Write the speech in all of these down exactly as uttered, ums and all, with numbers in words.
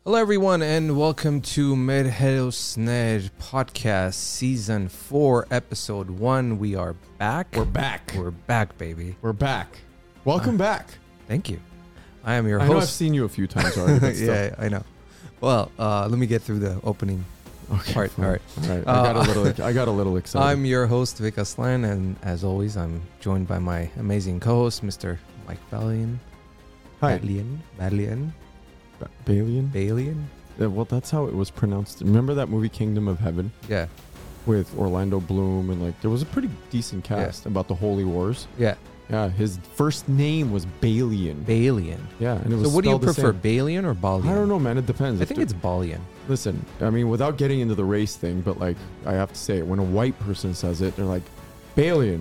Hello, everyone, and welcome to Merhelsner Podcast Season four, Episode one. We are back. We're back. We're back, baby. We're back. Welcome uh, back. Thank you. I am your I host. know I've seen you a few times already. But still. Yeah, I know. Well, uh, let me get through the opening okay, part. Fine. All right. All right. Uh, I got a little. I got a little excited. I'm your host, Vic Aslan, and as always, I'm joined by my amazing co-host, Mister Mike Balian. Hi. Balian. Balian. Ba- Balian. Balian. Yeah, well, that's how it was pronounced. Remember that movie Kingdom of Heaven? Yeah. With Orlando Bloom and like there was a pretty decent cast yeah. about the Holy Wars. Yeah. Yeah. His first name was Balian. Balian. Yeah, and it was. So, what do you prefer, same. Balian or Balian? I don't know, man. It depends. I If think it's Balian. Listen, I mean, without getting into the race thing, but like I have to say it, when a white person says it, they're like, Balian,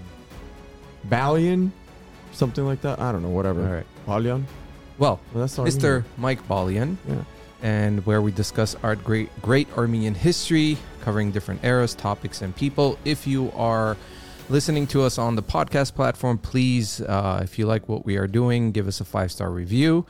mm. Balian, something like that. I don't know, whatever. All right. Balian. Well, well that's Mister Mike Balian. Yeah. And where we discuss our great, great Armenian history, covering different eras, topics, and people. If you are listening to us on the podcast platform, please, uh, if you like what we are doing, give us a five-star review.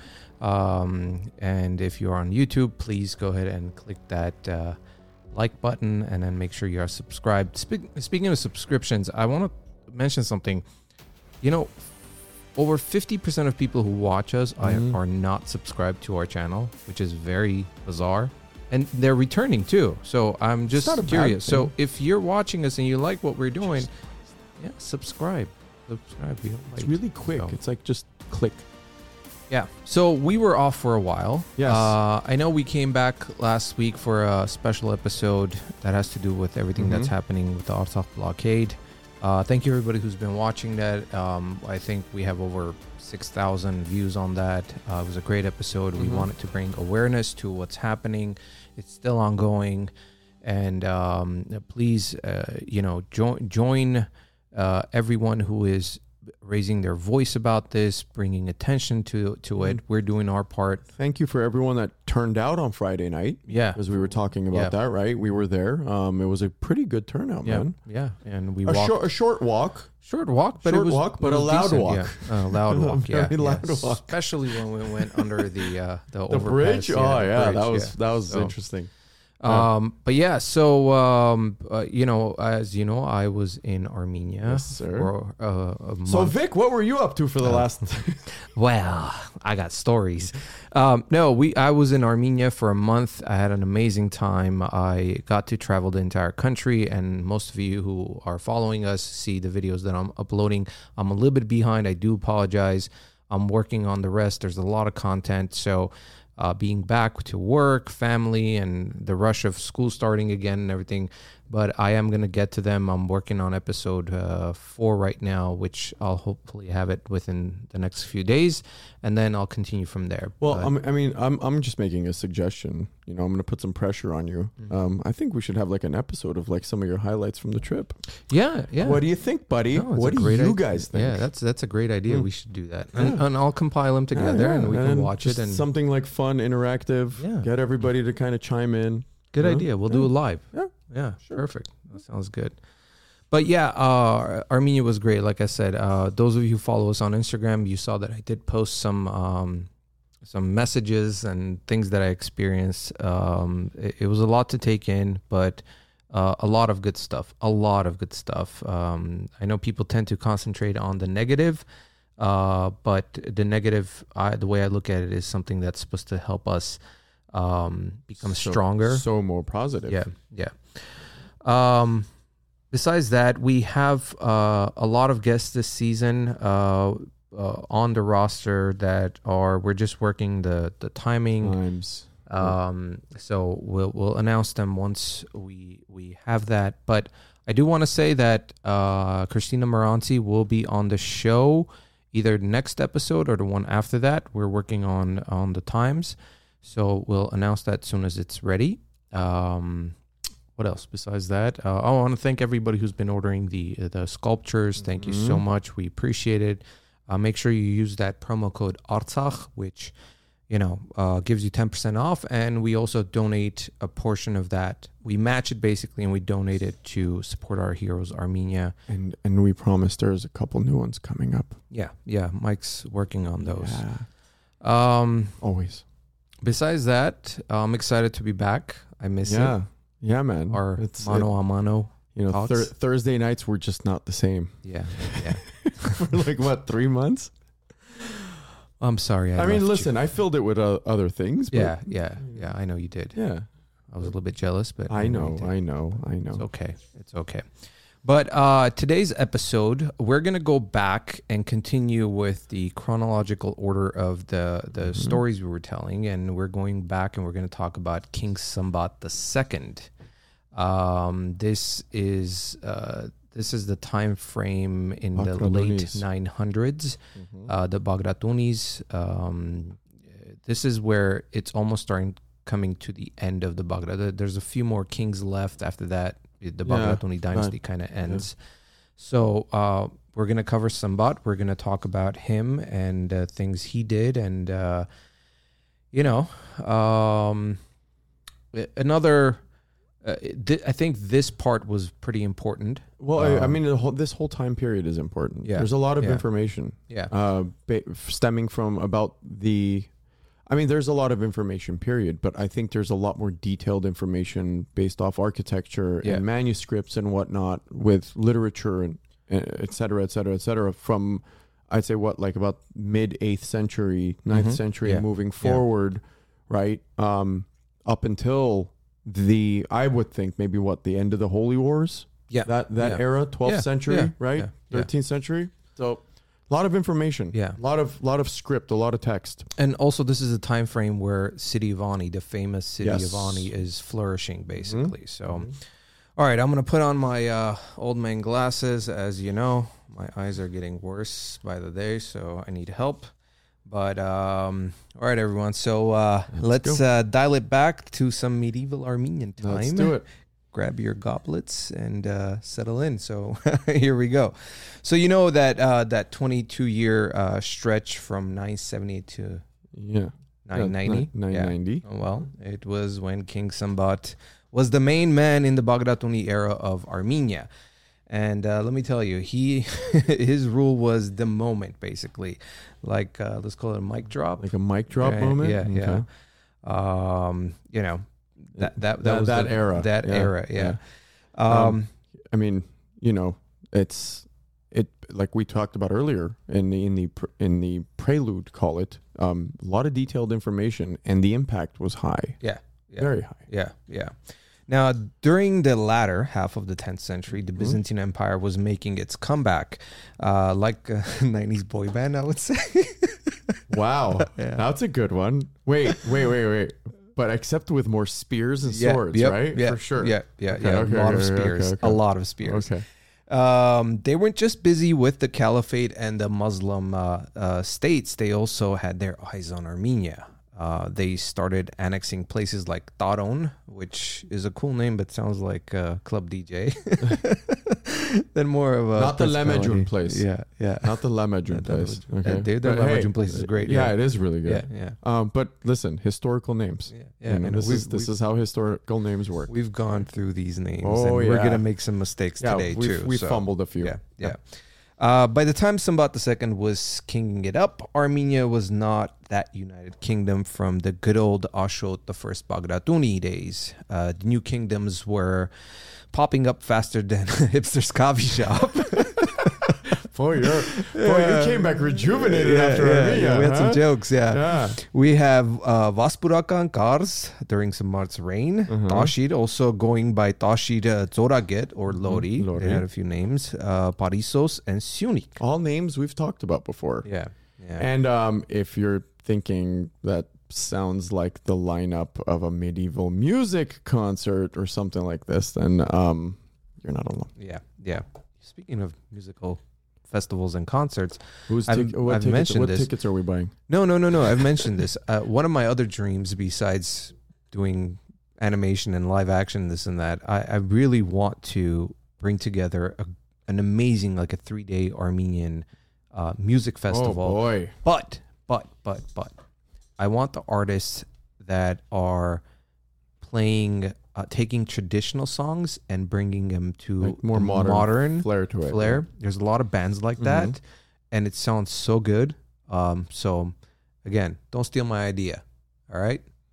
Um, and if you're on YouTube, please go ahead and click that uh, like button and then make sure you are subscribed. Spe- speaking of subscriptions, I want to mention something. You know, over fifty percent of people who watch us mm-hmm. are, are not subscribed to our channel, which is very bizarre. And they're returning too. So I'm just curious. So if you're watching us and you like what we're doing, just, yeah, subscribe. Subscribe. We don't like it's really quick. So. It's like just click. Yeah. So we were off for a while. Yes. Uh, I know we came back last week for a special episode that has to do with everything mm-hmm. that's happening with the Artsakh blockade. Uh, thank you, everybody who's been watching that. Um, I think we have over six thousand views on that. Uh, it was a great episode. Mm-hmm. We wanted to bring awareness to what's happening. It's still ongoing. And um, please, uh, you know, jo- join uh, everyone who is raising their voice about this, bringing attention to, to mm-hmm. it. We're doing our part. Thank you for everyone that turned out on Friday night. Yeah. Because we were talking about yeah. that, right? We were there. Um, it was a pretty good turnout, yeah. man. Yeah. And we a walked. Short, a short walk. Short walk, but short it was walk, but it a was loud decent. walk. Yeah. A loud walk, yeah. Very loud yeah. walk. Especially when we went under the uh, the, the overpass. bridge. Yeah, oh the yeah, bridge, that was yeah. that was so, interesting. Um, but yeah, so um, uh, you know, as you know, I was in Armenia yes, sir. for uh, a month. So Vic, what were you up to for the uh, last? Well, I got stories. Um, no, we I was in Armenia for a month. I had an amazing time. I got to travel the entire country, and most of you who are following us see the videos that I'm uploading. I'm a little bit behind. I do apologize. I'm working on the rest. There's a lot of content, so. Uh, being back to work, family, and the rush of school starting again and everything. But I am going to get to them. I'm working on episode uh, four right now, which I'll hopefully have it within the next few days. And then I'll continue from there. Well, I'm, I mean, I'm I'm just making a suggestion. You know, I'm going to put some pressure on you. Mm-hmm. Um, I think we should have like an episode of like some of your highlights from the trip. Yeah, yeah. What do you think, buddy? No, what do you idea. guys think? Yeah, that's that's a great idea. Mm. We should do that. And, yeah. and I'll compile them together yeah, yeah. and we and can watch it. And something like fun, interactive. Yeah. Get everybody to kind of chime in. Good you know? idea. We'll yeah. do it live. Yeah. Yeah, sure. Perfect. That sounds good. But yeah, uh, Armenia was great. Like I said, uh, those of you who follow us on Instagram, you saw that I did post some um, some messages and things that I experienced. Um, it, it was a lot to take in, but uh, a lot of good stuff. A lot of good stuff. Um, I know people tend to concentrate on the negative, uh, but the negative, I, the way I look at it, is something that's supposed to help us um, become so, stronger. So more positive. Yeah, yeah. Um, besides that, we have uh, a lot of guests this season uh, uh, on the roster that are we're just working the the timing. Times. Um, so we'll we'll announce them once we we have that. But I do want to say that uh, Christina Moranci will be on the show either the next episode or the one after that. We're working on on the times, so we'll announce that as soon as it's ready. Um, What else besides that? Uh, I want to thank everybody who's been ordering the uh, the sculptures. Thank mm-hmm. you so much. We appreciate it. Uh, make sure you use that promo code Artsakh, which you know uh, gives you ten percent off. And we also donate a portion of that. We match it basically, and we donate it to support our heroes, Armenia. And and we promise there's a couple new ones coming up. Yeah, yeah. Mike's working on those. Yeah. Um, Always. Besides that, uh, I'm excited to be back. I miss Yeah. it. Yeah, man. Our It's mano it- a mano. you know, talks. thir- Thursday nights were just not the same Yeah, yeah. for like what three months. I'm sorry. I, I, mean, left listen, I filled it with uh, other things. You. But Yeah, yeah, yeah. I know you did. yeah. I was a little bit jealous, but I know, you did. I know, I It's know. okay. It's okay. But uh, today's episode, we're gonna go back and continue with the chronological order of the the Mhm. stories we were telling, and we're going back and we're gonna talk about King Sambat the Second. Um, this is uh, this is the time frame in the late Bagratunis. nine hundreds. Mhm. Uh, the Bagratunis. Um, this is where it's almost starting coming to the end of the Bagrat. There's a few more kings left after that. The Yeah, Bagratuni dynasty right. kind of ends. So uh, we're going to cover Sambat. We're going to talk about him and uh, things he did. And, uh, you know, um, another, uh, th- I think this part was pretty important. Well, I, I Um, mean, the whole, this whole time period is important. Yeah, There's a lot of yeah. information Yeah. uh, ba- stemming from about the. I mean, there's a lot of information, period, but I think there's a lot more detailed information based off architecture Yeah. and manuscripts and whatnot with literature and uh, et cetera, et cetera, et cetera, from, I'd say, what, like about mid eighth century, ninth Mhm. century, Yeah. moving forward, right? Um, up until the, I would think maybe what, the end of the Holy Wars? Yeah. That, that Yeah. era, twelfth Yeah. century, Yeah. right? Yeah. Yeah. thirteenth century. So a lot of information. Yeah. A lot of, lot of script, a lot of text. And also, this is a time frame where City of Ani, the famous city Yes. of Ani, is flourishing, basically. So, Mhm. all right, I'm going to put on my uh, old man glasses. As you know, my eyes are getting worse by the day, so I need help. But, um, all right, everyone. So, uh, Let's let's go. uh, dial it back to some medieval Armenian time. Let's do it. Grab your goblets and uh, settle in. So here we go. So you know that uh, that twenty-two year uh, stretch from nine seventy-eight to Yeah. nine ninety. nine ninety. Yeah. Well, it was when King Sambat was the main man in the Bagratuni era of Armenia. And uh, let me tell you, he his rule was the moment, basically. Like, uh, let's call it a mic drop. Like a mic drop Right, moment. Yeah, Okay. yeah. Um, you know, that that that, That- was that the- era. That Yeah, era, yeah. Um, Um, I mean, you know, it's it like we talked about earlier in the in the pr- in the prelude, call it. Um, a lot of detailed information, and the impact was high, yeah, yeah. very high. Yeah, yeah. Now, during the latter half of the tenth century, the Mhm. Byzantine Empire was making its comeback, uh, like a nineties boy band, I would say. Wow, Yeah. that's a good one. Wait, wait, wait, wait. But except with more spears and swords, yep, right? Yeah, For sure. Yeah, yeah, Okay, yeah. okay, a lot of okay, okay, spears. okay. A lot of spears. Okay. Um, they weren't just busy with the caliphate and the Muslim uh, uh, states. They also had their eyes on Armenia. Uh, they started annexing places like Taron, which is a cool name, but sounds like a club D J. Then more of a Not the principality. Lemejun place. Yeah, yeah. Not the Lemejun Not the place. Lemejun. Okay. Uh, dude, the But hey, Lemejun place is great, Yeah, yeah. it is really Yeah, good. yeah. Um, but listen, historical names. Yeah, You yeah. know, and this we've, is this we've, is how historical names work. we've gone through these names, Oh, and we're yeah. gonna make some mistakes Yeah, today we've, too. we so. fumbled a few. Yeah, yeah. Uh, by the time Sambat the Second was kinging it up, Armenia was not that united kingdom from the good old Ashot the First Bagratuni days. Uh, the new kingdoms were popping up faster than hipster's coffee shop. Boy, you're, boy, you came back rejuvenated after Armenia. we had huh? some jokes. Yeah, Yeah. we have uh, Vaspurakan Kars during Sambat's reign. Uh-huh. Tashid, also going by Tashid uh, Zoraget or Lori. Mhm, Lori. They had a few names. Uh, Parisos and Sunik. All names we've talked about before. Yeah, yeah. And um, if you're thinking that sounds like the lineup of a medieval music concert or something like this, then um, you're not alone. Yeah, yeah. Speaking of musical festivals and concerts, Who's I've- tic- what I've tickets, mentioned what this. tickets are we buying? no, no, no, no. I've mentioned this. Uh, one of my other dreams, besides doing animation and live action, this and that, I, I really want to bring together a, an amazing, like a three day Armenian uh, music festival. Oh boy. But, but, but, but, I want the artists that are playing, uh, taking traditional songs and bringing them to Like more a modern, modern flair to it. flair. There's a lot of bands like Mhm. that, and it sounds so good. Um, so again, don't steal my idea. All right,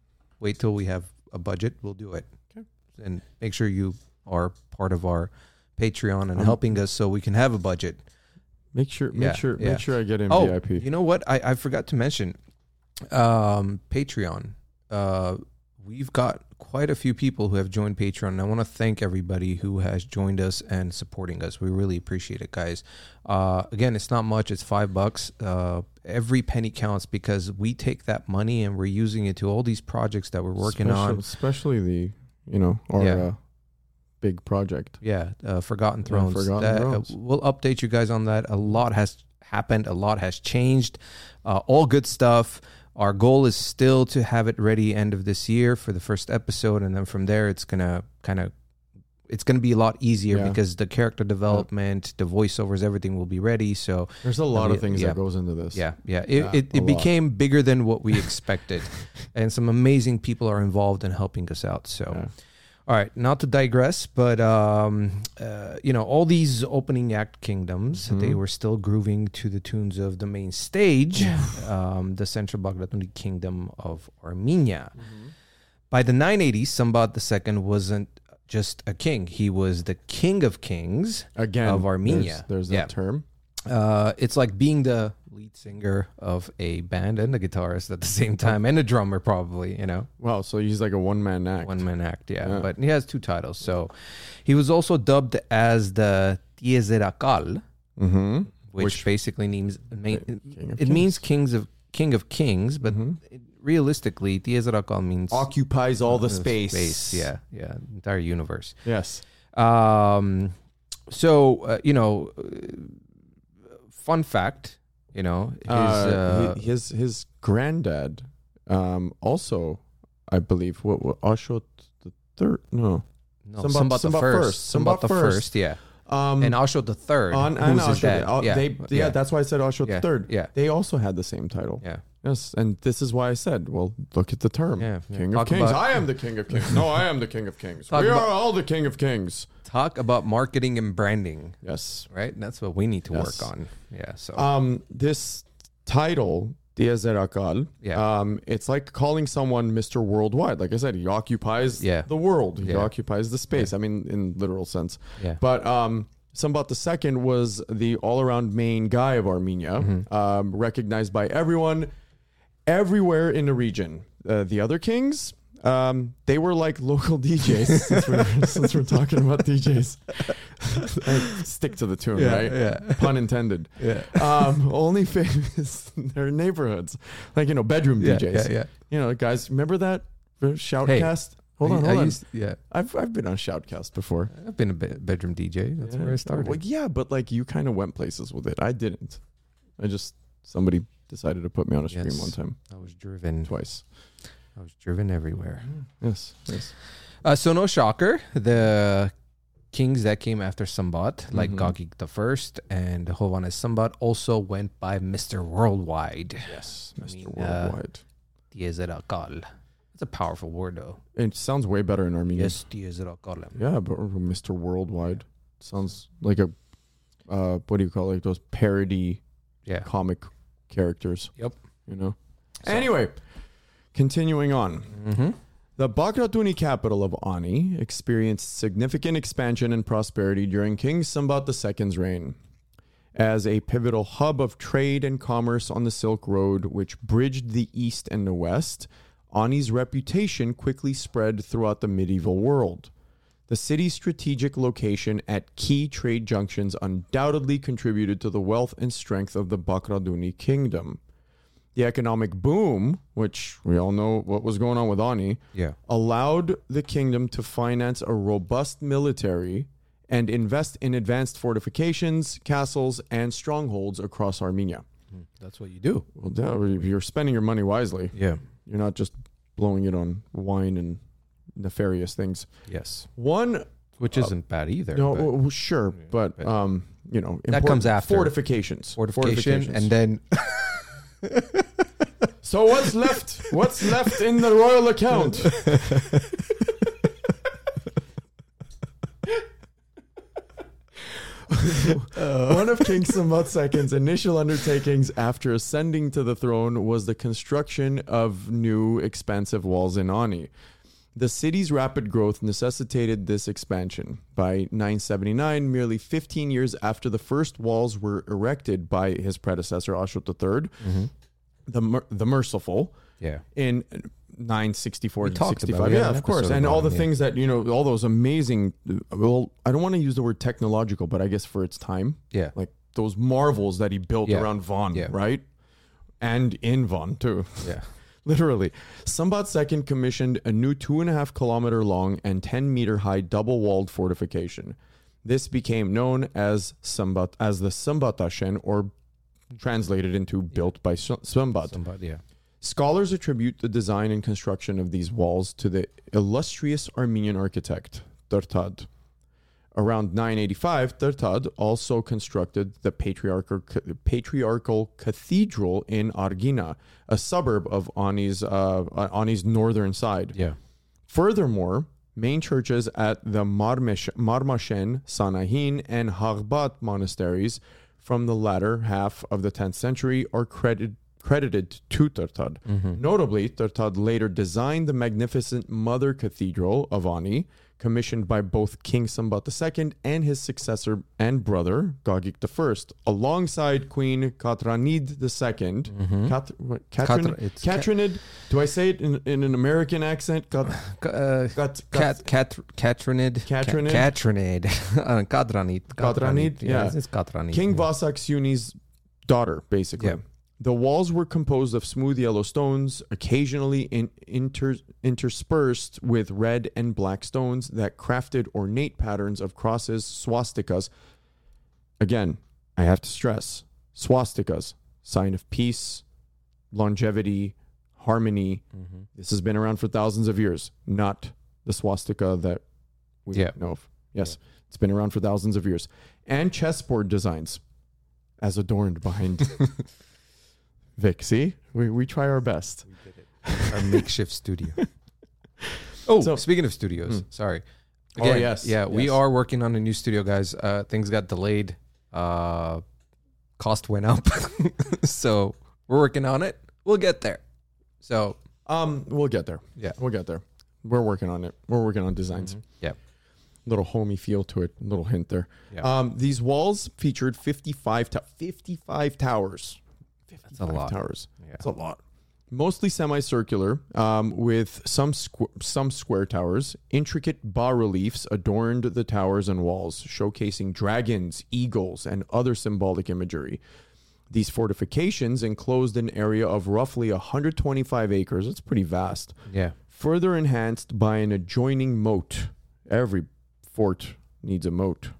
Wait till we have a budget. We'll do it. Okay. And make sure you are part of our Patreon and Um, helping us so we can have a budget. Make sure, make Yeah, sure, yeah. make sure I get in Oh, V I P. you know what? I, I forgot to mention um, Patreon. Uh, we've got quite a few people who have joined Patreon. And I want to thank everybody who has joined us and supporting us. We really appreciate it, guys. Uh, again, it's not much. It's five bucks. Uh, every penny counts because we take that money and we're using it to all these projects that we're working Special- on. especially the, you know, our Yeah. uh, big project. Yeah, uh, Forgotten Thrones. Forgotten That- uh, Thrones. we'll update you guys on that. A lot has happened. A lot has changed. Uh, all good stuff. Our goal is still to have it ready end of this year for the first episode, and then from there, it's gonna kind of it's gonna be a lot easier Yeah. because the character development, the voiceovers, everything will be ready. So There's a lot I of mean, things yeah. that goes into this. yeah, yeah, it Yeah, it, a it lot. became bigger than what we expected, and some amazing people are involved in helping us out. So. Yeah. All right, not to digress, but um, uh, you know, all these opening act kingdoms, Mhm. they were still grooving to the tunes of the main stage, um, the Central Bagratuni Kingdom of Armenia. By the nine eighties, Sambat the Second wasn't just a king; he was the king of kings. Again, Of Armenia. There's, there's Yeah. that term. Uh, it's like being the lead singer of a band and the guitarist at the same time, and a drummer, probably. You know. Wow, so he's like a one man act. One man act, yeah. Yeah. But he has two titles. So he was also dubbed as the Tiezerakal, Mm-hmm. which, Which- basically means King of it means kings of king of kings, but Mhm. it, realistically, Tiezerakal means Occupies all the uh, space. Space, yeah, yeah, entire universe. Yes. Um, so uh, you know, uh, fun fact, you know, his, Uh, uh, hi- his his granddad, um, also, I believe, what, what Ashot the third? No, no, Sambat- Sambat the Sambat first, first, Sambat Sambat the first. first, yeah, um, and Ashot the third, on and who's his Ashot, dad. uh, yeah, they, yeah, that's why I said Ashot yeah, the third. yeah, They also had the same title. yeah. Yes, and this is why I said, well, look at the term, Yeah, yeah. King Talk of Kings. about- I am the King of Kings. No, I am the King of Kings. Talk we about- are all the King of Kings. Talk about marketing and branding, Yes. right? That's what we need to Yes. work on. Yeah. So Um, this title, Tiezerakal, Yeah. um, it's like calling someone Mister Worldwide. Like I said, he occupies Yeah. the world. He Yeah. occupies the space. I mean, in literal sense. yeah. But um, Sambat the Second was the all-around main guy of Armenia, Mm-hmm. um, recognized by everyone, everywhere in the region. Uh, the other kings, um, they were like local D Js. since, we're, since we're talking about D Js, I stick to the tune, right? Yeah. Pun intended. Yeah. Um, only famous in their neighborhoods, like you know, bedroom Yeah, D Js. yeah, yeah. You know, guys, remember that Shoutcast? Hold I- on, I hold on. used- yeah. I've I've been on Shoutcast before. I've been a be- bedroom D J. That's where I started. Well, yeah, but like you kind of went places with it. I didn't. I just somebody decided to put me on a stream Yes. one time, I was driven. twice. I was driven everywhere. Yes, yes. Uh, so no shocker, the kings that came after Sambat, like Mhm. Gagik the First and Hovannes Sambat, also went by Mister Worldwide. Yes, I Mister mean, uh, Worldwide. Tiezerakal. It's a powerful word, though. It sounds way better in Armenian. Yes, Tiezerakal. Yeah, but Mister Worldwide sounds like a uh, what do you call it? Like those parody Yeah. comic characters. Yep. You know. So- Anyway, continuing on. Mm-hmm. The Bagratuni capital of Ani experienced significant expansion and prosperity during King Sambat the Second's reign. As a pivotal hub of trade and commerce on the Silk Road, which bridged the east and the west, Ani's reputation quickly spread throughout the medieval world. The city's strategic location at key trade junctions undoubtedly contributed to the wealth and strength of the Bagratuni kingdom. The economic boom, which we all know what was going on with Ani, Yeah. allowed the kingdom to finance a robust military and invest in advanced fortifications, castles, and strongholds across Armenia. That's what you do. Well, yeah, if you're spending your money wisely. Yeah. You're not just blowing it on wine and nefarious things. Yes. One, Which isn't bad either. no, but well, sure, but but- um, you know, That important- comes after. fortifications. fortification, Fortifications. and then So what's left? What's left in the royal account? One of King Sambat the Second's initial undertakings after ascending to the throne was the construction of new expansive walls in Ani. The city's rapid growth necessitated this expansion. By nine seventy-nine, merely fifteen years after the first walls were erected by his predecessor, Ashot the Third, mm-hmm. the mer- the Merciful, yeah. in nine sixty-four we to sixty-five. Yeah, yeah, of course. And all the yeah. things that, you know, all those amazing, well, I don't want to use the word technological, but I guess for its time. Yeah. Like those marvels that he built yeah. around Van, yeah. right? And in Van, too. Yeah. Literally. Sambat the Second commissioned a new two and a half kilometer long and ten meter high double walled fortification. This became known as Sambat, as the Sambatashen, or translated into built by Sambat. Sambat, yeah. Scholars attribute the design and construction of these walls to the illustrious Armenian architect, Tertad. Around nine eighty-five, Tertad also constructed the patriarchal, patriarchal cathedral in Argina, a suburb of Ani's, uh, Ani's northern side. Yeah. Furthermore, main churches at the Marmesh, Marmashen, Sanahin, and Harbat monasteries from the latter half of the tenth century are credited credited to Tertad. Mm-hmm. Notably, Tertad later designed the magnificent Mother Cathedral of Ani, commissioned by both King Sambat the Second and his successor and brother, Gagik the First, alongside Queen Katranid the Second. Mm-hmm. Kat, what, Katrin, Katra, Katrinid? Do I say it in, in an American accent? Kat, uh, kat, kat, kat, Katrinid. Katrinid. Katrinid. Katranid. Katranid, yeah. It's Katranid. King yeah. Vasak Suni's daughter, basically. Yeah. The walls were composed of smooth yellow stones, occasionally in, inter, interspersed with red and black stones that crafted ornate patterns of crosses, swastikas. Again, I have to stress, swastikas, sign of peace, longevity, harmony. Mm-hmm. This has been around for thousands of years, not the swastika that we yeah. know of. Yes, yeah. It's been around for thousands of years. And chessboard designs as adorned behind... Vic, see? We we try our best. We did it. Our makeshift studio. Oh, so, speaking of studios, mm. sorry. Again, oh, yes. Yeah, yes. we are working on a new studio, guys. Uh, things got delayed. Uh, cost went up. So we're working on it. We'll get there. So um, we'll get there. Yeah. We'll get there. We're working on it. We're working on designs. Mm-hmm. Yeah. Little homey feel to it. Little hint there. Yeah. Um, these walls featured fifty-five, to- fifty-five towers. That's a lot. Towers. Yeah. That's a lot. Mostly semicircular, um, with some squ- some square towers. Intricate bas-reliefs adorned the towers and walls, showcasing dragons, eagles, and other symbolic imagery. These fortifications enclosed an area of roughly one hundred twenty-five acres. It's pretty vast. Yeah. Further enhanced by an adjoining moat. Every fort needs a moat.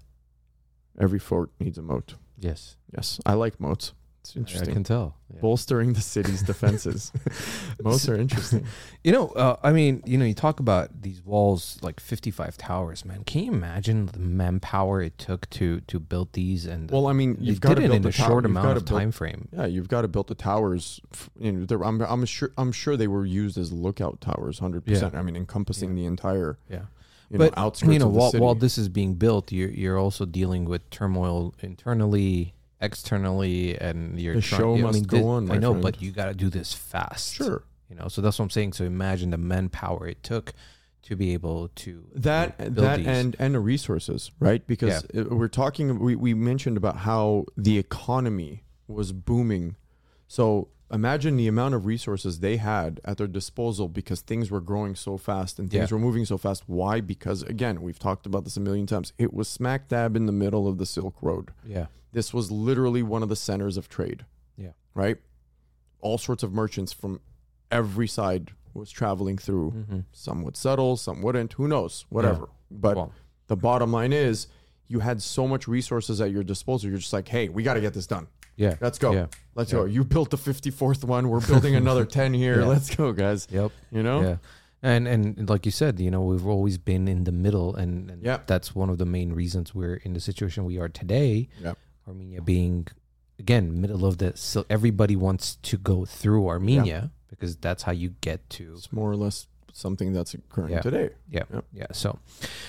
Every fort needs a moat. Yes. Yes. I like moats. It's interesting. I can tell. Yeah. Bolstering the city's defenses. Moats are interesting. You know, uh, I mean, you know, you talk about these walls, like fifty-five towers, man. Can you imagine the manpower it took to to build these? And well, I mean, you've got to it build in a tower. short You've amount of build, time frame. Yeah, you've got to build the towers. You know, I'm I'm sure I'm sure they were used as lookout towers, hundred yeah. percent. I mean, encompassing yeah. the entire yeah. You but know, outskirts you know, of the while, city. while this is being built, you're you're also dealing with turmoil internally, externally, and you're the trying, show I must mean, go this, on. I know, friend. but you got to do this fast. Sure, you know. So that's what I'm saying. So imagine the manpower it took to be able to that build that these. and and the resources, right? Because yeah. we're talking. We we mentioned about how the economy was booming. So imagine the amount of resources they had at their disposal because things were growing so fast and things yeah. were moving so fast. Why? Because again, we've talked about this a million times. It was smack dab in the middle of the Silk Road. Yeah. This was literally one of the centers of trade. Yeah. Right? All sorts of merchants from every side was traveling through. Mm-hmm. Some would settle, some wouldn't. Who knows? Whatever. Yeah. But well, the bottom line is you had so much resources at your disposal. You're just like, hey, we got to get this done. Yeah. Let's go. Yeah. Let's yeah. go. You built the fifty-fourth one. We're building another ten here. Yeah. Let's go, guys. Yep. You know? Yeah. And and like you said, you know, we've always been in the middle, and, and yep. that's one of the main reasons we're in the situation we are today. Yep. Armenia being, again, middle of the, so everybody wants to go through Armenia yep. because that's how you get to. It's more or less something that's occurring yeah. today. Yeah. Yep. Yeah. So,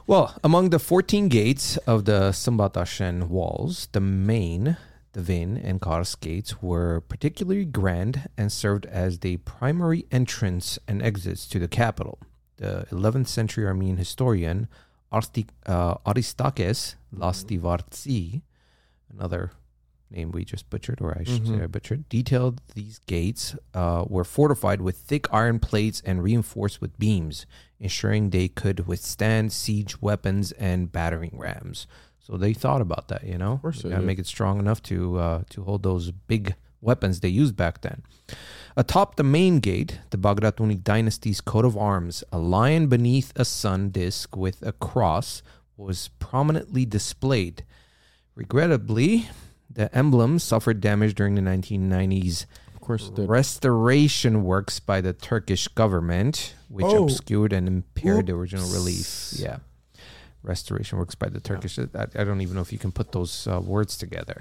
Well, among the fourteen gates of the Sambatasen walls, the main, the Vin and Kars gates were particularly grand and served as the primary entrance and exits to the capital. The eleventh century Armenian historian Arsti- uh, Aristakes Lastivartsi, another name we just butchered, or I should Mm-hmm. say I butchered, detailed these gates uh, were fortified with thick iron plates and reinforced with beams, ensuring they could withstand siege weapons and battering rams. So they thought about that, you know? Of course they gotta did. make it strong enough to uh, to hold those big weapons they used back then. Atop the main gate, the Bagratuni dynasty's coat of arms, a lion beneath a sun disk with a cross, was prominently displayed. Regrettably, the emblem suffered damage during the nineteen nineties Of course, it did. restoration works by the Turkish government, which Oh. obscured and impaired the original Oops. relief. Yeah. Restoration works by the Turkish. I, I don't even know if you can put those uh, words together.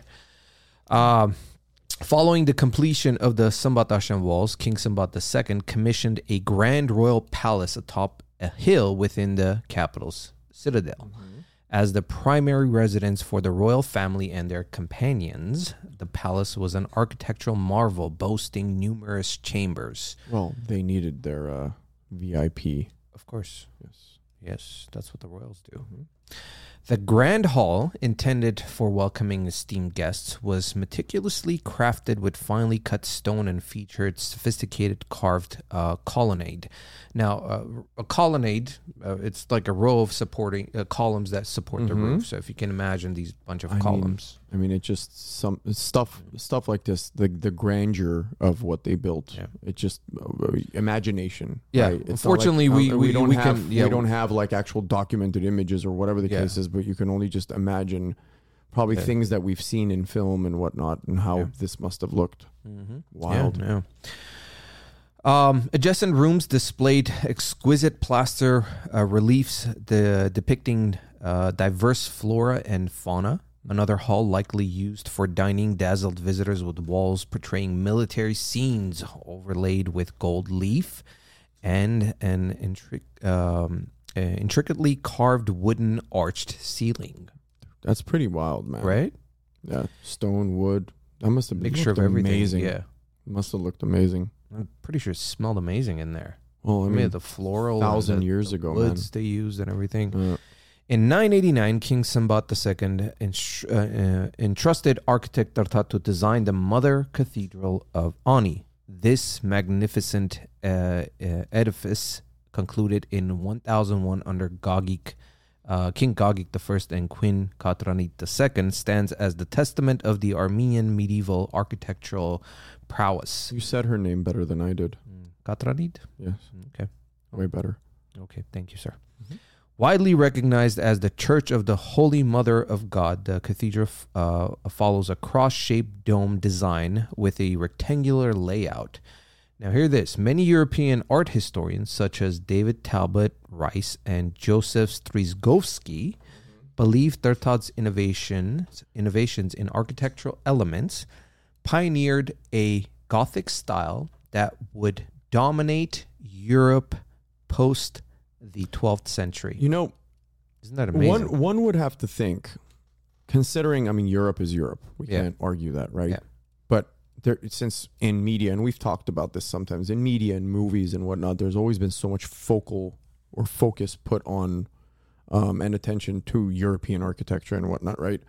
Um, following the completion of the Sambatasen walls, King Sambat the Second commissioned a grand royal palace atop a hill within the capital's citadel. As the primary residence for the royal family and their companions, the palace was an architectural marvel boasting numerous chambers. Well, they needed their uh, V I P. Of course. Yes. Yes, that's what the royals do. Mhm. The grand hall, intended for welcoming esteemed guests, was meticulously crafted with finely cut stone and featured sophisticated carved uh, colonnade. Now, uh, a colonnade, uh, it's like a row of supporting uh, columns that support the Mhm. roof. So if you can imagine these bunch of I mean, columns. I mean, it just some stuff, stuff like this. The the grandeur of what they built. Yeah. It just uh, imagination. Yeah, right? It's not unfortunately, like, we- uh, we- don't we have can- yeah, we don't have like actual documented images or whatever the Yeah. case is, but you can only just imagine probably Yeah. things that we've seen in film and whatnot, and how Yeah. this must have looked. Mm-hmm. Wild. Yeah, yeah. Um, adjacent rooms displayed exquisite plaster uh, reliefs the, depicting uh, diverse flora and fauna. Another hall likely used for dining dazzled visitors with walls portraying military scenes overlaid with gold leaf and an intric- um, uh, intricately carved wooden arched ceiling. That's pretty wild, man. Right? Yeah, stone, wood. That must have Mixture looked of everything. amazing. Yeah. Must have looked amazing. I'm pretty sure it smelled amazing in there. Well, I I mean, mean, the floral, thousand and the, years the ago, woods they used and everything. uh, In nine eighty-nine, King Sambat the Second ensh- uh, uh, entrusted architect Tartat to design the Mother Cathedral of Ani. This magnificent uh, uh, edifice, concluded in one thousand one under Gagik, uh, King Gagik the First and Queen Katranit the Second, stands as the testament of the Armenian medieval architectural prowess. you said her name better than I did. Katranit? Yes, Okay. way better. Okay, thank you, sir. Mhm. Widely recognized as the Church of the Holy Mother of God, the cathedral uh, follows a cross-shaped dome design with a rectangular layout. Now, hear this. Many European art historians, such as David Talbot Rice and Joseph Strizgovsky, believe Tartat's innovations, innovations in architectural elements pioneered a Gothic style that would dominate Europe post the twelfth century. You know, Isn't that amazing? one one would have to think, considering, I mean, Europe is Europe. We Yeah. can't argue that, right? Yeah. But there, since in media, and we've talked about this sometimes in media and movies and whatnot, there's always been so much focal or focus put on um, and attention to European architecture and whatnot, right?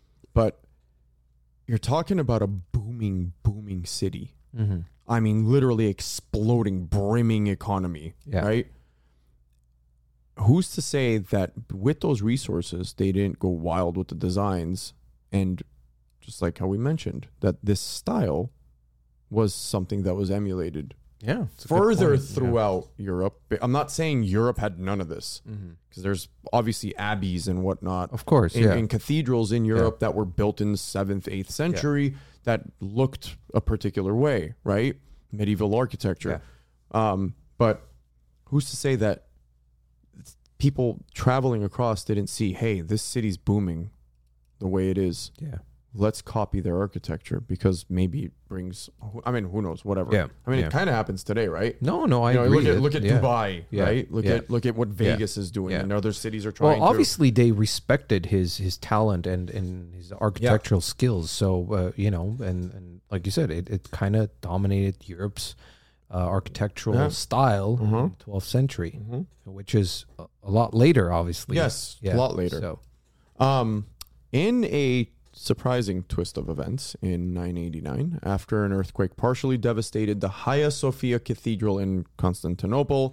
But you're talking about a booming, booming city. Mhm. I mean, literally exploding, brimming economy, Yeah. right? Who's to say that with those resources, they didn't go wild with the designs, and just like how we mentioned, that this style was something that was emulated Yeah. it's a good further point. Yeah. throughout Europe. I'm not saying Europe had none of this, Mhm. because there's obviously abbeys and whatnot Of course, in, yeah. in cathedrals in Europe that were built in the seventh, eighth century that looked a particular way, right? Medieval architecture. Um, but who's to say that people traveling across didn't see, hey, this city's booming the way it is. yeah. let's copy their architecture because maybe it brings, I mean, who knows, whatever. Yeah. I mean, yeah. it kind of happens today, right? No, no, I You know, agree. look at It- look at yeah. Dubai, Yeah. right? Look Yeah. at look at what Vegas is doing, Yeah. and other cities are trying. Well, obviously they respected his his talent and, and his architectural skills. So uh, you know, and, and like you said, it, it kind of dominated Europe's uh, architectural Yeah. style Mhm. in the twelfth century, to. Mhm. which is a, a lot later, obviously. Yes, Yeah. a lot later. So Um, in a surprising twist of events in nine eighty-nine, after an earthquake partially devastated the Hagia Sophia Cathedral in Constantinople,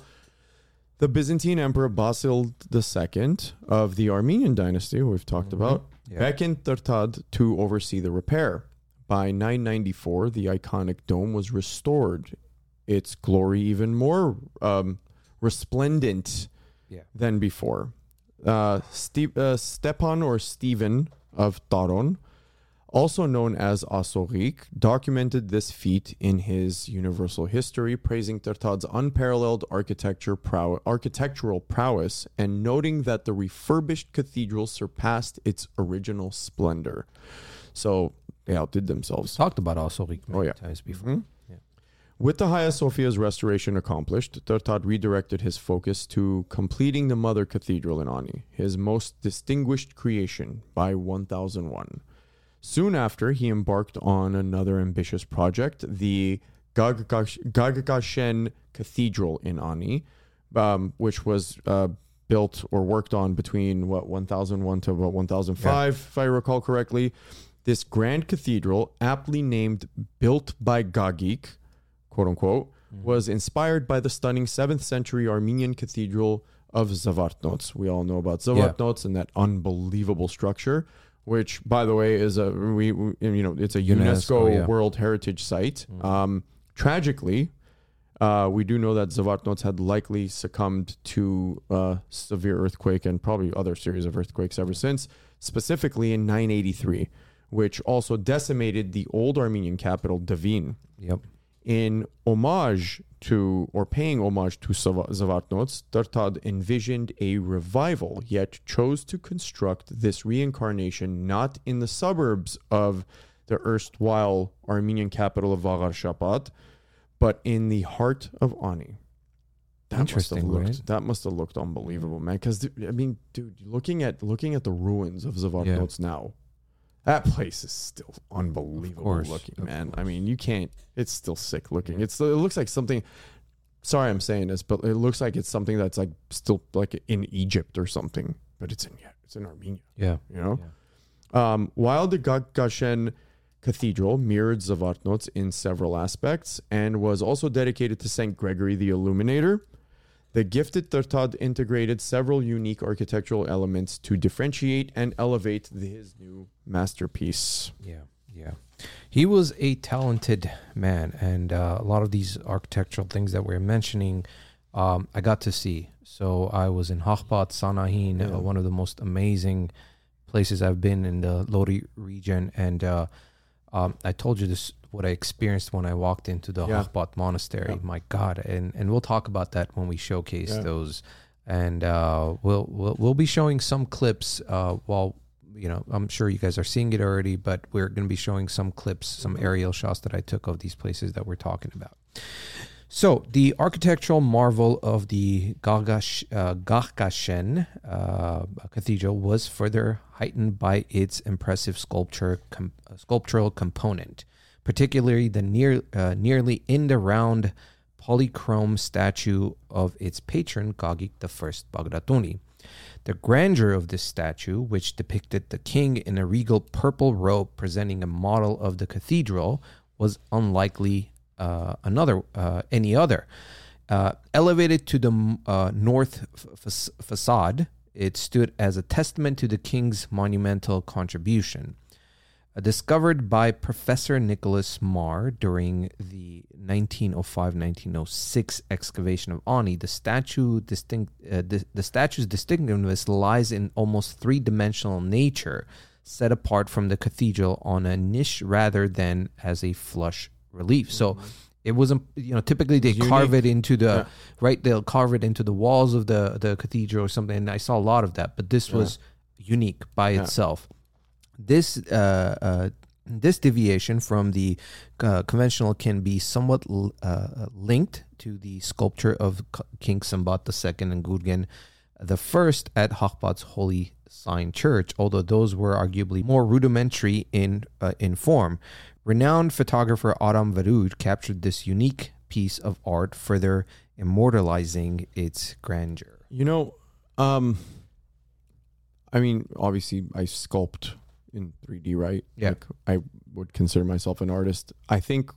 the Byzantine Emperor Basil the Second of the Armenian dynasty, who we've talked Mhm. about, Yeah. beckoned Tertad to oversee the repair. By nine ninety-four, the iconic dome was restored, its glory even more um, resplendent Yeah. than before. Uh, Ste- uh, Stepan or Stephen of Taron, also known as Asorik, documented this feat in his Universal History, praising Tertad's unparalleled architecture prow- architectural prowess and noting that the refurbished cathedral surpassed its original splendor. So they outdid themselves. talked about also many Oh, yeah. times before. Mhm. Yeah. With the Hagia Sophia's restoration accomplished, Tertad redirected his focus to completing the Mother Cathedral in Ani, his most distinguished creation, by one thousand one. Soon after, he embarked on another ambitious project, the Gagagash- Gagakashen Cathedral in Ani, um, which was uh, built or worked on between, what, one thousand one to about one thousand five, yeah. if I recall correctly. This grand cathedral, aptly named Built by Gagik, quote unquote, mm-hmm. was inspired by the stunning seventh century Armenian cathedral of Zavartnots. We all know about Zavartnots yeah. and that unbelievable structure, which, by the way, is a we, we you know it's a UNESCO, UNESCO yeah. World Heritage Site. Mm-hmm. Um, tragically, uh, we do know that Zavartnots had likely succumbed to a severe earthquake and probably other series of earthquakes ever since, specifically in nine eighty-three, which also decimated the old Armenian capital, Devin. Yep. In homage to, or paying homage to Zavartnots, Tertad envisioned a revival, yet chose to construct this reincarnation not in the suburbs of the erstwhile Armenian capital of Vagar-Shapat, but in the heart of Ani. That Interesting, must have looked, right? That must have looked unbelievable, man. Because I mean, dude, looking at looking at the ruins of Zavartnots yeah. now. That place is still unbelievable course, looking, man. I mean, you can't. It's still sick looking. It's. It looks like something. Sorry, I'm saying this, but it looks like it's something that's like still like in Egypt or something, but it's in yeah, it's in Armenia. Yeah, you know. Yeah. Um, while the Gagakashen Cathedral mirrored Zavartnots in several aspects and was also dedicated to Saint Gregory the Illuminator, the gifted Tertad integrated several unique architectural elements to differentiate and elevate his new masterpiece. Yeah, yeah. He was a talented man, and uh, a lot of these architectural things that we're mentioning, um, I got to see. So I was in Hakhbat, Sanahin, yeah. uh, one of the most amazing places I've been in the Lori region, and uh, um, I told you this. What I experienced when I walked into the yeah. Hakhbat monastery, yeah. my God, and and we'll talk about that when we showcase yeah. those, and uh, we'll we'll we'll be showing some clips. Uh, while you know, I'm sure you guys are seeing it already, but we're going to be showing some clips, some aerial shots that I took of these places that we're talking about. So the architectural marvel of the Gagash, uh, Gagakashen uh, Cathedral was further heightened by its impressive sculpture com- sculptural component, particularly the near, uh, nearly in the round polychrome statue of its patron, Gagik the First Bagratuni. The grandeur of this statue, which depicted the king in a regal purple robe presenting a model of the cathedral, was unlikely uh, another uh, any other. Uh, elevated to the uh, north f- facade, it stood as a testament to the king's monumental contribution. Discovered by Professor Nicholas Marr during the nineteen oh five to nineteen oh six excavation of Ani, the statue distinct uh, the, the statue's distinctiveness lies in almost three-dimensional nature, set apart from the cathedral on a niche rather than as a flush relief. So mm-hmm. it wasn't, you know, typically they Unique. carve it into the yeah. right. They'll carve it into the walls of the the cathedral or something. And I saw a lot of that, but this yeah. was unique by yeah. itself. This uh, uh, this deviation from the uh, conventional can be somewhat uh, linked to the sculpture of King Sambat the Second and Gurgen the First at Haghbat's Holy Sign Church, although those were arguably more rudimentary in uh, in form. Renowned photographer Aram Varud captured this unique piece of art, further immortalizing its grandeur. You know, um, I mean, obviously, I sculpt in three D, right? Yeah. Like, I would consider myself an artist. I think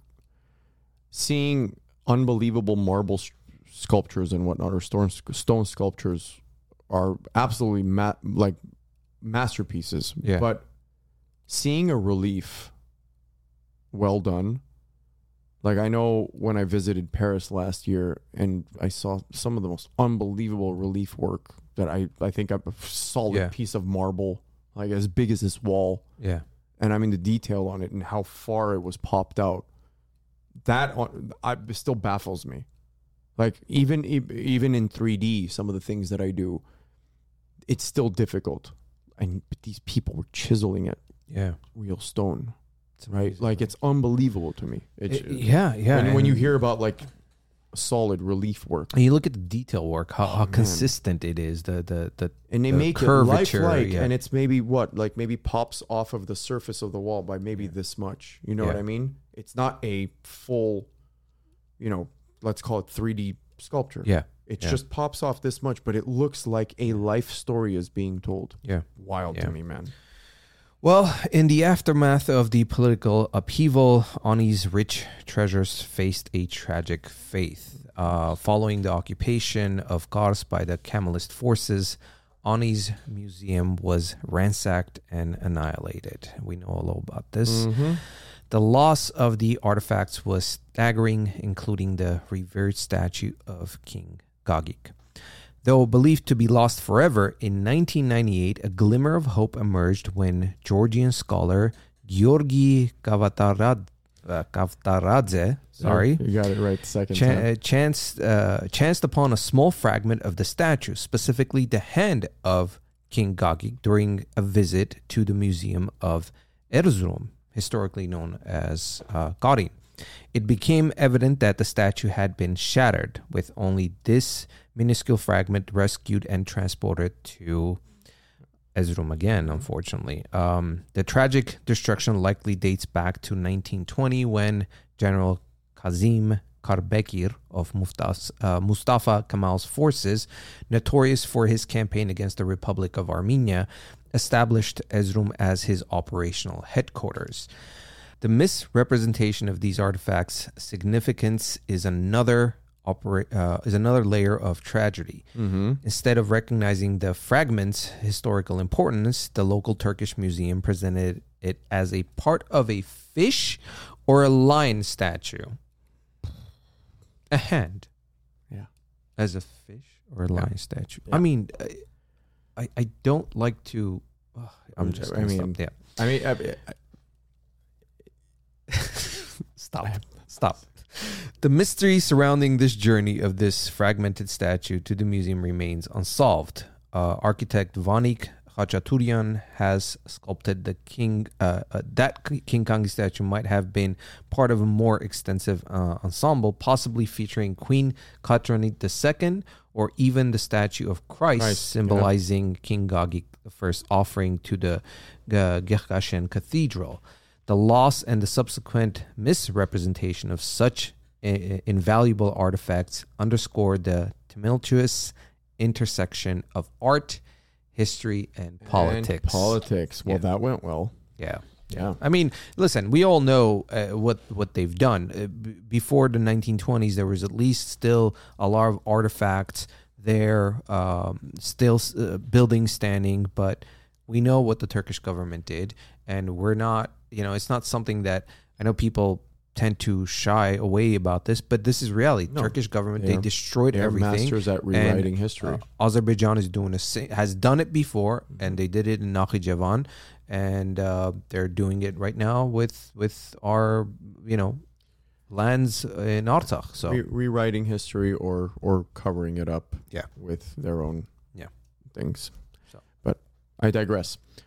seeing unbelievable marble s- sculptures and whatnot, or stone stone sculptures, are absolutely ma- like masterpieces. Yeah. But seeing a relief well done, like I know when I visited Paris last year and I saw some of the most unbelievable relief work that I, I think a solid Yeah. piece of marble, like as big as this wall. Yeah. And I mean the detail on it and how far it was popped out. That on, I, it still baffles me. Like even even in three D, some of the things that I do, it's still difficult. And but these people were chiseling it, Yeah. real stone, It's right? amazing. Like it's unbelievable to me. It's, It- yeah, yeah. when, when you and- hear about like solid relief work, and you look at the detail work, how, Oh, how man. consistent it is, the the the and they the make it curvature, lifelike, yeah. and it's maybe what like maybe pops off of the surface of the wall by maybe this much. You know Yeah. what I mean? It's not a full, you know, let's call it three D sculpture. yeah, It yeah. just pops off this much, but it looks like a life story is being told. yeah. Wild Yeah. to me, man. Well, in the aftermath of the political upheaval, Ani's rich treasures faced a tragic fate. Uh, following the occupation of Kars by the Kemalist forces, Ani's museum was ransacked and annihilated. We know a lot about this. Mm-hmm. The loss of the artifacts was staggering, including the revered statue of King Gagik. Though believed to be lost forever, in nineteen ninety-eight, a glimmer of hope emerged when Georgian scholar Georgi Kavatarad, uh, Kavtaradze, sorry, You got it right the second Ch- time. uh, chanced, uh, chanced upon a small fragment of the statue, specifically the hand of King Gagik, during a visit to the Museum of Erzurum, historically known as uh, Garin. It became evident that the statue had been shattered, with only this minuscule fragment rescued and transported to Erzurum again, unfortunately. Um, the tragic destruction likely dates back to nineteen twenty, when General Kazim Karbekir of Muftas, uh, Mustafa Kemal's forces, notorious for his campaign against the Republic of Armenia, established Erzurum as his operational headquarters. The misrepresentation of these artifacts' significance is another opera, uh, is another layer of tragedy. Mm-hmm. Instead of recognizing the fragment's historical importance, the local Turkish museum presented it as a part of a fish or a lion statue. A hand. Yeah. As a fish or a lion statue. Yeah. I mean, I, I, I don't like to... ugh, I'm just I gonna mean, stop. Yeah. I mean, I, I, Stop. Stop. The mystery surrounding this journey of this fragmented statue to the museum remains unsolved. Uh, architect Vanik Khachaturian has sculpted the king. Uh, uh, that King Kangi statue might have been part of a more extensive uh, ensemble, possibly featuring Queen Katranit the Second, or even the statue of Christ, Christ, symbolizing King Gagik the First, offering to the uh, Gerkashen Cathedral. The loss and the subsequent misrepresentation of such uh, invaluable artifacts underscore the tumultuous intersection of art, history, and politics. And politics. Well, Yeah. that went well. Yeah. Yeah. I mean, listen, we all know uh, what, what they've done. Uh, b- before the nineteen twenties, there was at least still a lot of artifacts there, um, still uh, buildings standing, but we know what the Turkish government did, and we're not, you know, it's not something that I know people tend to shy away about this, but this is reality. No. Turkish government, They they are- destroyed They're everything. masters at rewriting history. Uh, Azerbaijan is doing a sa- has done it before, Mm-hmm. and they did it in Nakhichevan, and uh, they're doing it right now with with our you know lands in Artsakh. So Re- rewriting history or or covering it up Yeah. with their own Yeah. things. So. But I digress.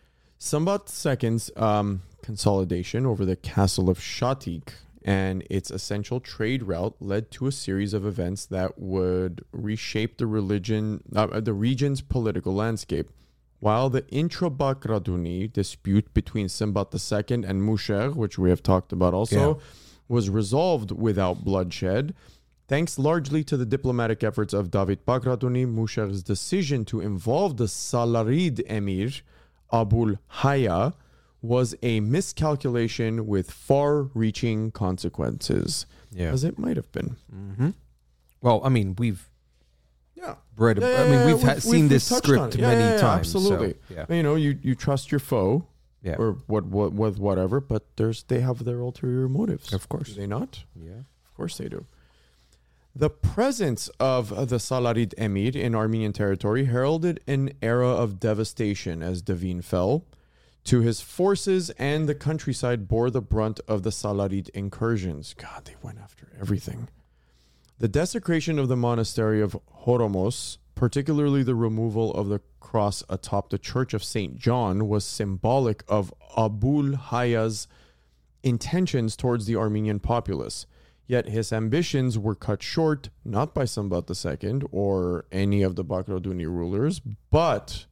Sambat the Second's um, consolidation over the castle of Shatik and its essential trade route led to a series of events that would reshape the religion, uh, the region's political landscape. While the intra-Bagratuni dispute between Sambat the Second and Musher, which we have talked about also, yeah. was resolved without bloodshed, thanks largely to the diplomatic efforts of David Bagratuni, Musher's decision to involve the Salarid emir, Abul Haya, was a miscalculation with far-reaching consequences, yeah. as it might have been. Mm-hmm. Well, I mean, we've yeah, read. yeah, A, yeah, I mean, yeah, we've, we've ha- seen we've, this we've script yeah, many yeah, yeah, times. Absolutely, so, yeah. You know, you you trust your foe, yeah. or what, what, with whatever, but there's they have their ulterior motives. Of course, do they not? Yeah, of course they do. The presence of the Salarid Emir in Armenian territory heralded an era of devastation as Devin fell. To his forces and the countryside bore the brunt of the Salarid incursions. God, they went after everything. The desecration of the monastery of Horomos, particularly the removal of the cross atop the church of Saint John, was symbolic of Abul Haya's intentions towards the Armenian populace. Yet his ambitions were cut short, not by Sambat the Second or any of the Bagratuni rulers, but,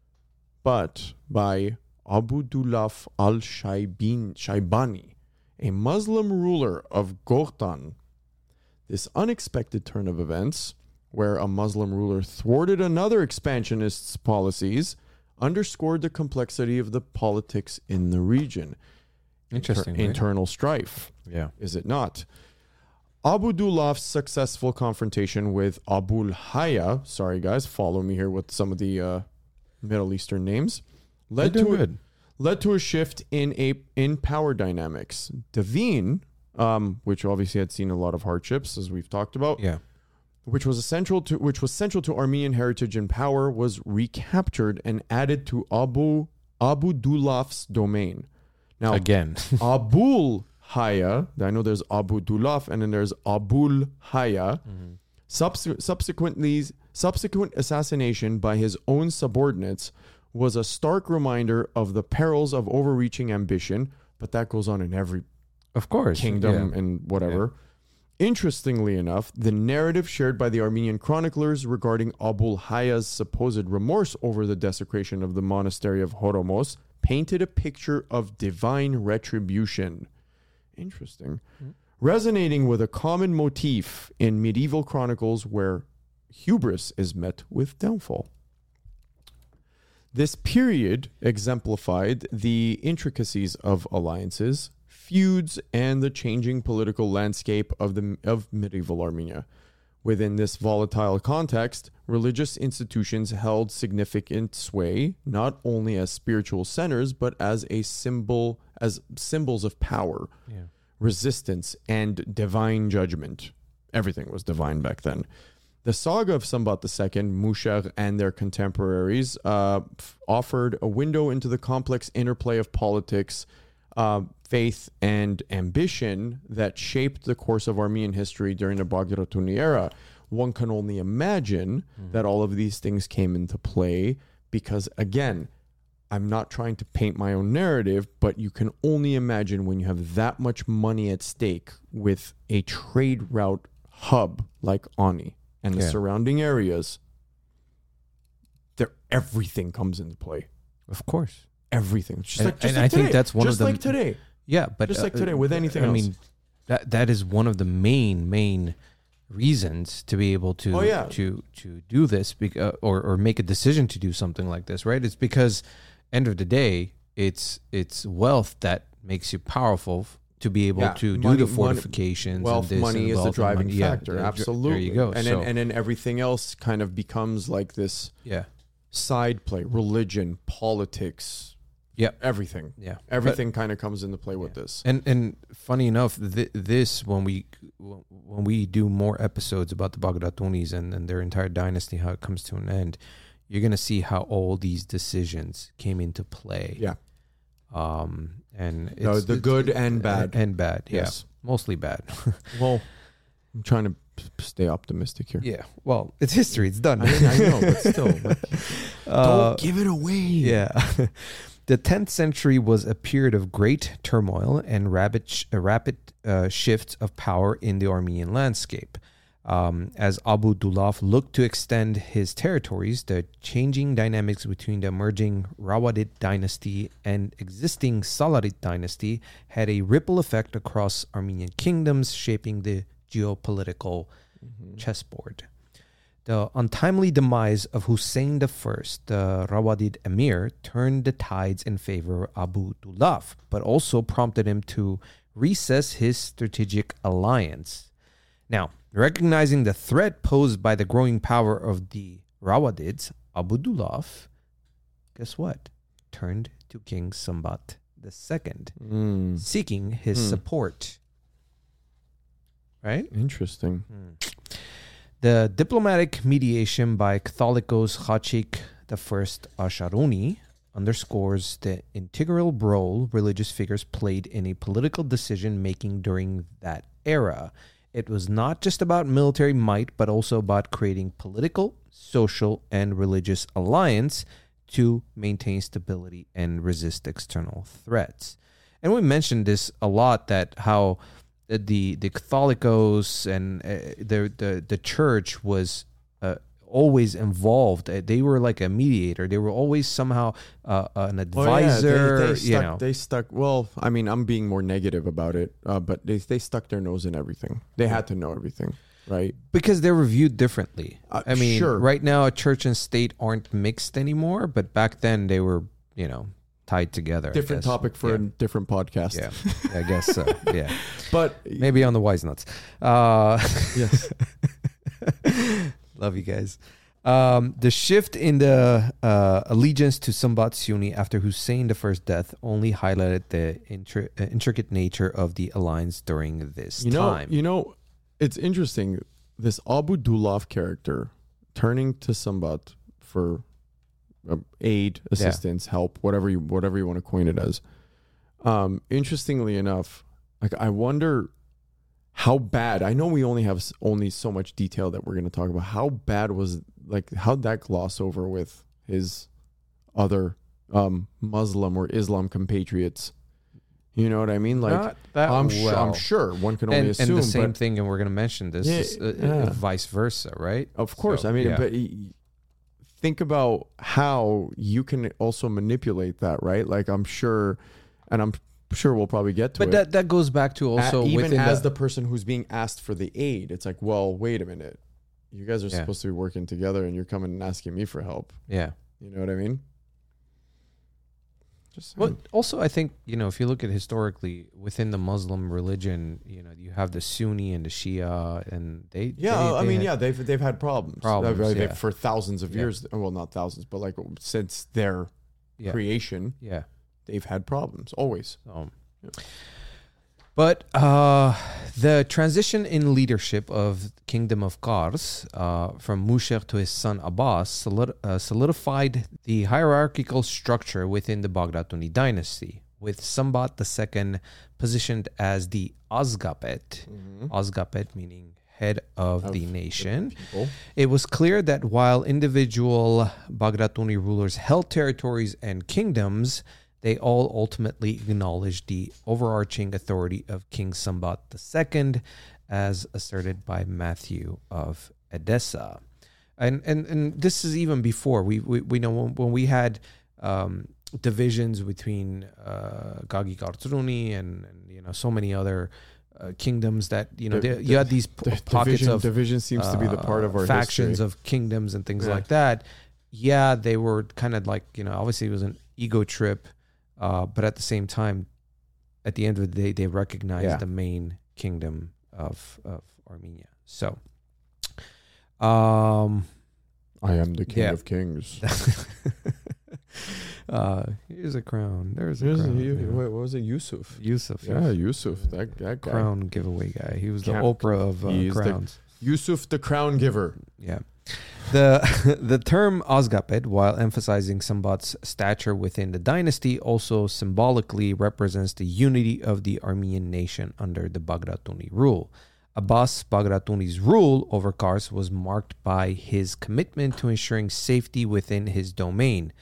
but by Abdullah al-Shaybani, a Muslim ruler of Ghortan. This unexpected turn of events, where a Muslim ruler thwarted another expansionist's policies, underscored the complexity of the politics in the region. Interesting. Inter- right? Internal strife, yeah. is it not? Abdullah's successful confrontation with Abul Haya, sorry guys, follow me here with some of the uh, Middle Eastern names, led to a, led to a shift in a in power dynamics. Devin, um, which obviously had seen a lot of hardships, as we've talked about, yeah, which was essential to which was central to Armenian heritage and power, was recaptured and added to Abu Abdullah's domain. Now again, Abul Haya, I know there's Abdullah and then there's Abul Haya. Mm-hmm. Subs- subsequently, subsequent assassination by his own subordinates was a stark reminder of the perils of overreaching ambition, but that goes on in every of course kingdom yeah. and whatever. Yeah. Interestingly enough, the narrative shared by the Armenian chroniclers regarding Abul Haya's supposed remorse over the desecration of the monastery of Horomos painted a picture of divine retribution. Interesting. Mm-hmm. Resonating with a common motif in medieval chronicles where hubris is met with downfall. This period exemplified the intricacies of alliances, feuds, and the changing political landscape of the of medieval Armenia. Within this volatile context, religious institutions held significant sway, not only as spiritual centers, but as a symbol, as symbols of power, yeah. resistance, and divine judgment. Everything was divine back then. The saga of Sambat the Second, Musher, and their contemporaries uh, f- offered a window into the complex interplay of politics, uh, faith, and ambition that shaped the course of Armenian history during the Bagratuni era. One can only imagine mm. that all of these things came into play because, again, I'm not trying to paint my own narrative, but you can only imagine when you have that much money at stake with a trade route hub like Ani and the yeah. surrounding areas, there everything comes into play. Of course. Everything. Just and like, just and like I today. think that's one just of the... like today. Yeah, but... Just uh, like today with anything I else. I mean, that that is one of the main, main reasons to be able to oh, yeah. to to do this beca- or, or make a decision to do something like this, right? It's because, end of the day, it's it's wealth that makes you powerful to be able yeah, to money, do the fortifications. Wealth, and this money and is wealth the driving money. factor. Yeah, absolutely. There you go. And so, then, and then everything else kind of becomes like this yeah. side play, religion, politics, yeah, everything. Yeah, everything kind of comes into play yeah. with this. And and funny enough, th- this when we when we do more episodes about the Bagratunis and, and their entire dynasty, how it comes to an end, you're gonna see how all these decisions came into play. Yeah. Um. And it's, no, the it's, good it's, and bad. And bad, yes. Yeah. Mostly bad. Well, I'm trying to p- stay optimistic here. Yeah. Well, it's history. It's done. I, mean, I know, but still. Like, uh, don't give it away. Yeah. The tenth century was a period of great turmoil and rapid, sh- uh, rapid uh, shifts of power in the Armenian landscape. Um, as Abu Dulaf looked to extend his territories, the changing dynamics between the emerging Rawadid dynasty and existing Salarid dynasty had a ripple effect across Armenian kingdoms, shaping the geopolitical mm-hmm. chessboard. The untimely demise of Hussein the First, the Rawadid emir, turned the tides in favor of Abu Dulaf, but also prompted him to recess his strategic alliance. Now, recognizing the threat posed by the growing power of the Rawadids, Abu Dulaf, guess what? Turned to King Sambat the Second, mm. seeking his mm. support. Right? Interesting. Mm. The diplomatic mediation by Catholicos Khachik the First Asharuni underscores the integral role religious figures played in a political decision-making during that era. It was not just about military might, but also about creating political, social, and religious alliance to maintain stability and resist external threats. And we mentioned this a lot, that how the the Catholicos and uh, the, the the church was uh, always involved. Uh, they were like a mediator. They were always somehow uh, an advisor. Oh, yeah. they, they stuck, you know, they stuck. Well, I mean, I'm being more negative about it, uh, but they they stuck their nose in everything. They had to know everything, right? Because they're viewed differently. Uh, I mean, sure. right now, church and state aren't mixed anymore, but back then they were, you know, tied together. Different topic for yeah. a different podcast. Yeah, I guess so. Yeah, but maybe on the Wise Nuts. Uh, yes, love you guys. Um, the shift in the uh, allegiance to Sambat Sunni after Hussein the First's death only highlighted the intri- uh, intricate nature of the alliance during this you know, time. You know, it's interesting. This Abu Dulaf character turning to Sambat for Um, aid, assistance, yeah. help, whatever you whatever you want to coin it as. Um, interestingly enough, like I wonder how bad. I know we only have only so much detail that we're going to talk about. How bad was like how'd that gloss over with his other um, Muslim or Islam compatriots? You know what I mean? Like Not that I'm, well. su- I'm sure one can only and, assume. And the same but, thing, and we're going to mention this, yeah, is, uh, yeah. uh, vice versa, right? Of course. So, I mean, yeah. but. He, think about how you can also manipulate that, right? Like I'm sure, and I'm sure we'll probably get to but it. But that, that goes back to also At, even as the, the person who's being asked for the aid, it's like, well, wait a minute. You guys are yeah. supposed to be working together and you're coming and asking me for help. Yeah. You know what I mean? Just well, also, I think, you know, if you look at historically within the Muslim religion, you know, you have the Sunni and the Shia, and they. Yeah, they, they I mean, had, yeah, they've they've had problems. Problems they've, yeah. they've, for thousands of yeah. years. Well, not thousands, but like since their yeah. creation, yeah, they've had problems always. Um, yeah. But uh, the transition in leadership of the Kingdom of Kars uh, from Mushir to his son Abbas solid, uh, solidified the hierarchical structure within the Bagratuni dynasty, with Sambat the Second positioned as the Azgapet, mm-hmm. Azgapet meaning head of, of the nation. The it was clear that while individual Bagratuni rulers held territories and kingdoms, they all ultimately acknowledged the overarching authority of King Sambat the Second, as asserted by Matthew of Edessa. And and, and this is even before. We we, we know when, when we had um, divisions between uh, Gagi Kartruni and, and you know so many other uh, kingdoms that you know the, they, the, you had these p- the pockets division, of division seems uh, to be the part of our factions history. Of kingdoms and things yeah. like that. Yeah, they were kind of like you know obviously it was an ego trip. Uh, but at the same time, at the end of the day, they recognize yeah. the main kingdom of, of Armenia. So, um, I am the king yeah. of kings. uh, here's a crown. There's a here's crown. A, you know. what was it? Yusuf. Yusuf. Yeah, Yusuf. That, that guy. Crown giveaway guy. He was the Can't, Oprah of uh, crowns. The, Yusuf, the crown giver. Yeah. The the term Azgapet, while emphasizing Sambat's stature within the dynasty, also symbolically represents the unity of the Armenian nation under the Bagratuni rule. Abbas Bagratuni's rule over Kars was marked by his commitment to ensuring safety within his domain.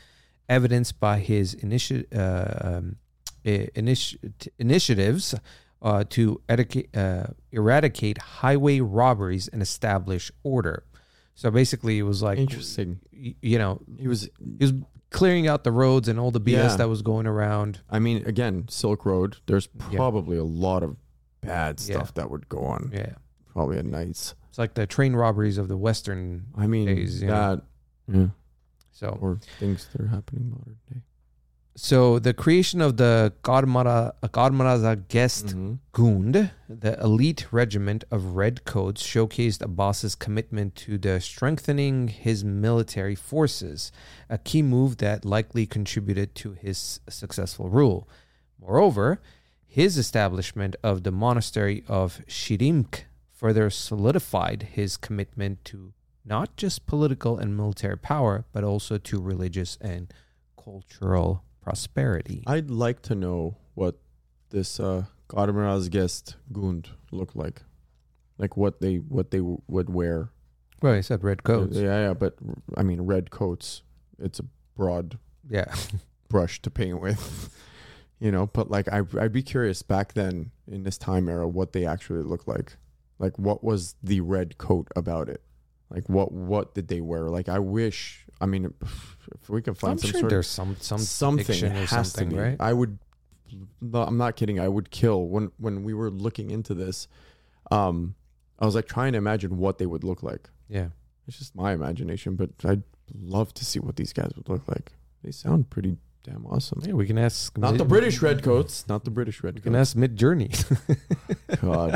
evidenced by his initi- uh, um, initi- initiatives uh, to educate, uh, eradicate highway robberies and establish order. So basically, it was like, Interesting. You know, He was he was clearing out the roads and all the B S Yeah. that was going around. I mean, again, Silk Road, there's Yeah. probably a lot of bad Yeah. stuff that would go on. Yeah, Probably at nights. it's like the train robberies of the Western. I mean, Days, you know. that, yeah, So, or things that are happening modern day. so the creation of the Karmara Karmaraza Guest Mm-hmm. Gund, the elite regiment of redcoats, showcased Abbas's commitment to the strengthening his military forces, a key move that likely contributed to his successful rule. Moreover, his establishment of the monastery of Shirimk further solidified his commitment to not just political and military power, but also to religious and cultural prosperity. I'd like to know what this uh, Karmaraz guest Gund looked like. Like what they what they w- would wear. Well, I said red coats. Yeah, yeah, but I mean, red coats, it's a broad Yeah. brush to paint with. You know, but like I, I'd be curious back then in this time era what they actually looked like. Like what was the red coat about it? Like what what did they wear? Like I wish. I mean, if we can find I'm some sure sort there's some some of something fiction it or has something, to be. right? I would. No, I'm not kidding. I would kill when when we were looking into this. Um, I was like trying to imagine what they would look like. Yeah. It's just my imagination, but I'd love to see what these guys would look like. They sound pretty damn awesome. Yeah, we can ask. Not the British redcoats. Not the British We redcoats. can ask Mid Journey. God.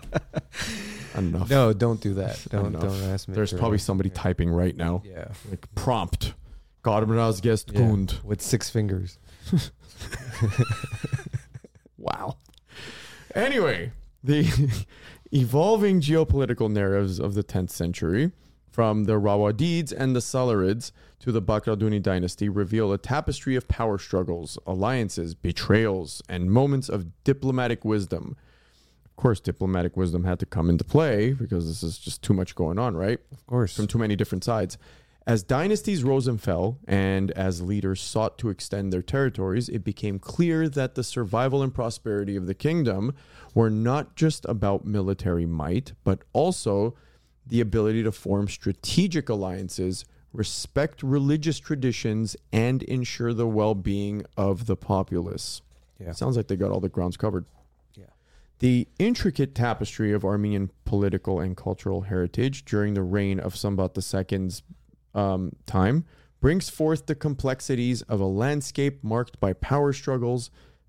Enough. No, don't do that. Don't Enough. don't ask Mid There's probably somebody yeah. typing right now. Yeah. Like prompt. Godmanaz guest Yeah. Gund. With six fingers. Wow. Anyway, the evolving geopolitical narratives of the tenth century, from the Rawadids and the Salarids to the Bakraduni dynasty, reveal a tapestry of power struggles, alliances, betrayals, and moments of diplomatic wisdom. Of course, diplomatic wisdom had to come into play because this is just too much going on, right? Of course. From too many different sides. As dynasties rose and fell, and as leaders sought to extend their territories, it became clear that the survival and prosperity of the kingdom were not just about military might, but also the ability to form strategic alliances, respect religious traditions, and ensure the well-being of the populace. Yeah. Sounds like they got all the grounds covered. Yeah. The intricate tapestry of Armenian political and cultural heritage during the reign of Sambat the Second's um, time brings forth the complexities of a landscape marked by power struggles,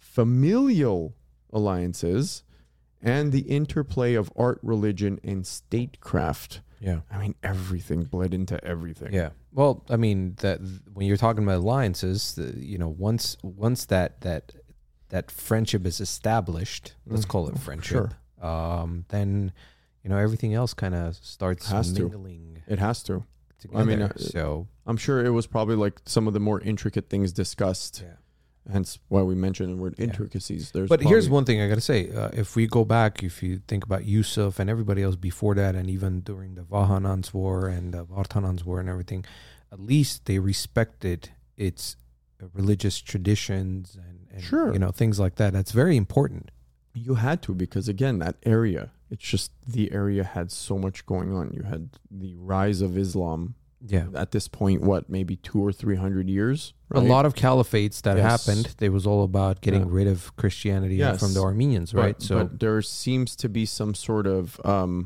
familial alliances, and the interplay of art, religion, and statecraft. Yeah. I mean, everything bled into everything. Yeah. Well, I mean that when you're talking about alliances, the, you know, once once that that that friendship is established, let's call it friendship. Sure. Um, then you know everything else kind of starts Has to. mingling It has to. together. I mean, uh, so I'm sure it was probably like some of the more intricate things discussed. yeah. Hence why we mentioned the word Yeah. intricacies. There's But here's probably- one thing I got to say. Uh, if we go back, if you think about Yusuf and everybody else before that, and even during the Vahanans War and the Vartanans War and everything, at least they respected its uh, religious traditions and, and Sure. you know, things like that. That's very important. You had to, because again, that area, it's just the area had so much going on. You had the rise of Islam Yeah. at this point, what, maybe two or three hundred years? A right? lot of caliphates that Yes. happened, it was all about getting Yeah. rid of Christianity Yes. from the Armenians, But- right? So but there seems to be some sort of, um,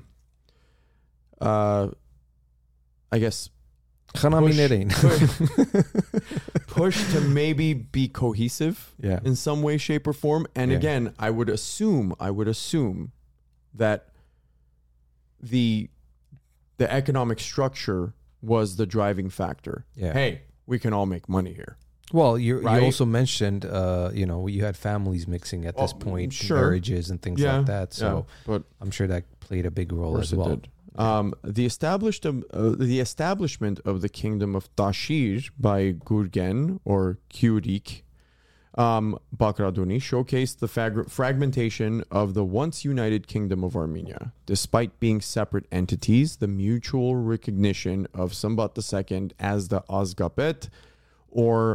uh, I guess, Khanaminerin. push to maybe be cohesive yeah. in some way, shape, or form. And Yeah. again, I would assume, I would assume that the the economic structure was the driving factor. Yeah. Hey, we can all make money here. Well, you Right? you also mentioned, uh, you know, you had families mixing at this Oh, point, sure. marriages and things Yeah, like that. So yeah, but I'm sure that played a big of role course as it well. did. Um, the established um, uh, the establishment of the kingdom of Tashir by Gurgen or Kyurik um, Bakraduni showcased the fag- fragmentation of the once united kingdom of Armenia. Despite being separate entities, the mutual recognition of Sambat the Second as the Azgapet or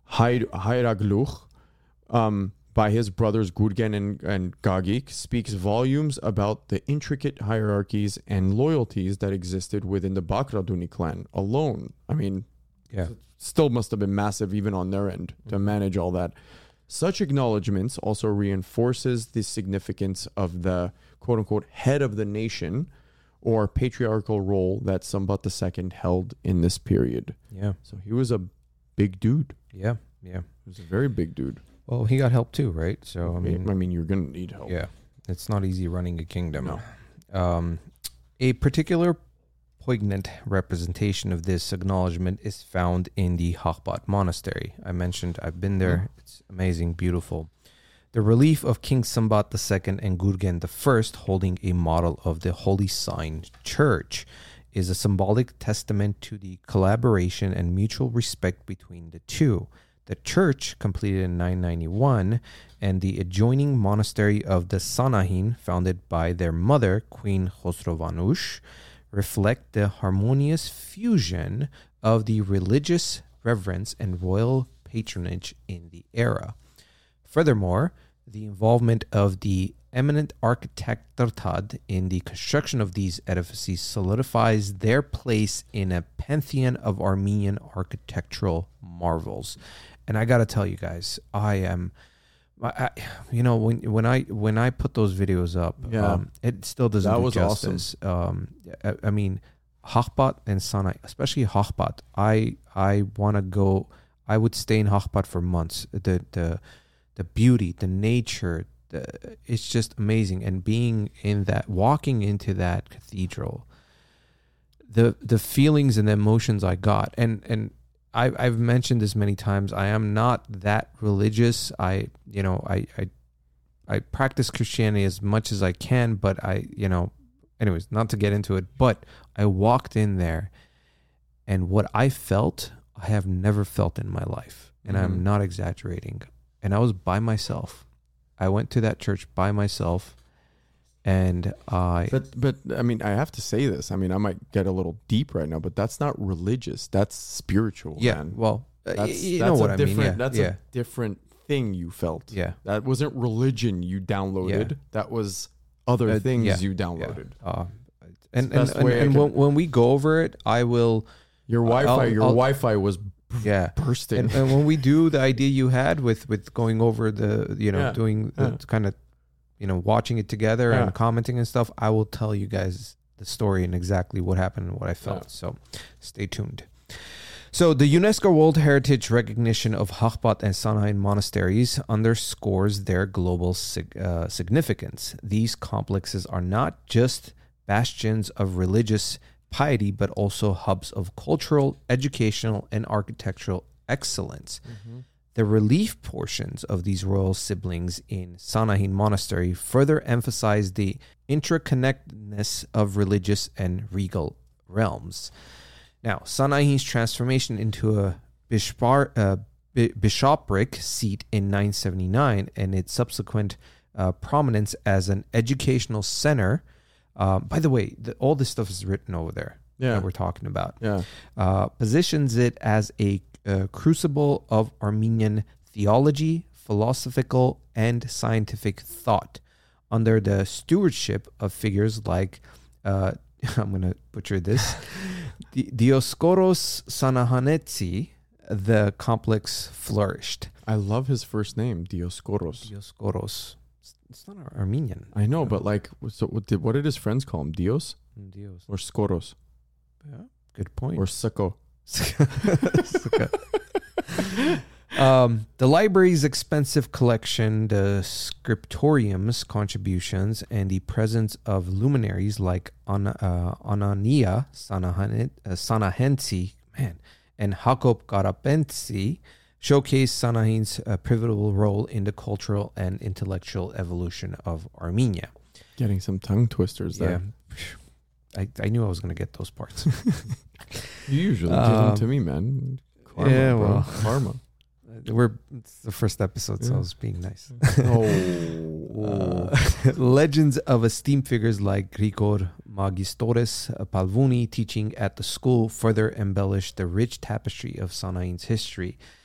Hair- Hairagluch, um, by his brothers Gurgen and, and Gagik, speaks volumes about the intricate hierarchies and loyalties that existed within the Bakraduni clan alone. I mean, Yeah. still must have been massive even on their end to manage all that. Such acknowledgements also reinforces the significance of the quote-unquote head of the nation or patriarchal role that Sambat the Second held in this period. Yeah. So he was a big dude. Yeah. Yeah. He was a very big dude. Well, he got help too, right? So, I mean, I mean, you're going to need help. yeah, it's not easy running a kingdom. No. Um, a particular poignant representation of this acknowledgement is found in the Hachbat Monastery. I mentioned I've been there. Mm. It's amazing, beautiful. The relief of King Sambat the Second and Gurgen the First holding a model of the Holy Sign Church is a symbolic testament to the collaboration and mutual respect between the two. The church, completed in nine ninety-one, and the adjoining monastery of the Sanahin, founded by their mother, Queen Khosrovanush, reflect the harmonious fusion of the religious reverence and royal patronage in the era. Furthermore, the involvement of the eminent architect Tartad in the construction of these edifices solidifies their place in a pantheon of Armenian architectural marvels. And I got to tell you guys, I am, I, you know, when when I when I put those videos up, Yeah. um, it still doesn't That do was justice. Um, I, I mean, Hachbat and Sanai, especially Hachbat, I I want to go. I would stay in Hachbat for months. The the the beauty, the nature, the, it's just amazing. And being in that, walking into that cathedral, the the feelings and the emotions I got, and and. I, I've mentioned this many times. I am not that religious. I, you know, I, I, I practice Christianity as much as I can, but I, you know, anyways, not to get into it, but I walked in there and what I felt, I have never felt in my life. And Mhm. I'm not exaggerating. And I was by myself. I went to that church by myself. And I, But but I mean, I have to say this. I mean, I might get a little deep right now, but that's not religious. That's spiritual, yeah, man. well, uh, That's, y- you that's know a what I different, mean. Yeah, That's yeah, a different thing you felt. yeah. That wasn't religion you downloaded. Yeah. That was other Uh, things yeah, you downloaded. Yeah. Uh, and the and, best and, way I and can- when, when we go over it, I will, Your I'll- Wi-Fi, your I'll- Wi-Fi was yeah. bursting. And, and when we do the idea you had with, with going over the, you know, Yeah, doing the yeah. kind of, you know, watching it together Yeah. and commenting and stuff, I will tell you guys the story and exactly what happened and what I felt. Yeah. So stay tuned. So the UNESCO World Heritage recognition of Hachbat and Sanahin monasteries underscores their global sig- uh, significance. These complexes are not just bastions of religious piety, but also hubs of cultural, educational, and architectural excellence. Mhm. The relief portions of these royal siblings in Sanahin Monastery further emphasize the interconnectedness of religious and regal realms. Now, Sanahin's transformation into a bishpar, uh, bi- bishopric seat in nine seventy-nine and its subsequent uh, prominence as an educational center. Uh, by the way, the, all this stuff is written over there Yeah. that we're talking about. Yeah. Uh, positions it as a uh, crucible of Armenian theology, philosophical, and scientific thought under the stewardship of figures like, uh, I'm going to butcher this, Di- Dioscoros Sanahanetsi. The complex flourished. I love his first name, Dioscoros. Dioscoros. It's not Armenian. I know, but like, so what did, what did his friends call him? Dios Dios. or Skoros Yeah, good point. or Sako? um, the library's expensive collection, the scriptorium's contributions, and the presence of luminaries like An- uh, Anania Sanahan- uh, Sanahensi, man, and Hakop Karapensi showcase Sanahin's uh, pivotal role in the cultural and intellectual evolution of Armenia. Getting some tongue twisters Yeah, there. I, I knew I was going to get those parts. You usually give Um, them to me, man. Karma, yeah, bro. well. Karma. We're it's the first episode, so Yeah. I was being nice. Oh. Uh, legends of esteemed figures like Grigor Magistores Palvuni teaching at the school further embellish the rich tapestry of Sanahin's history.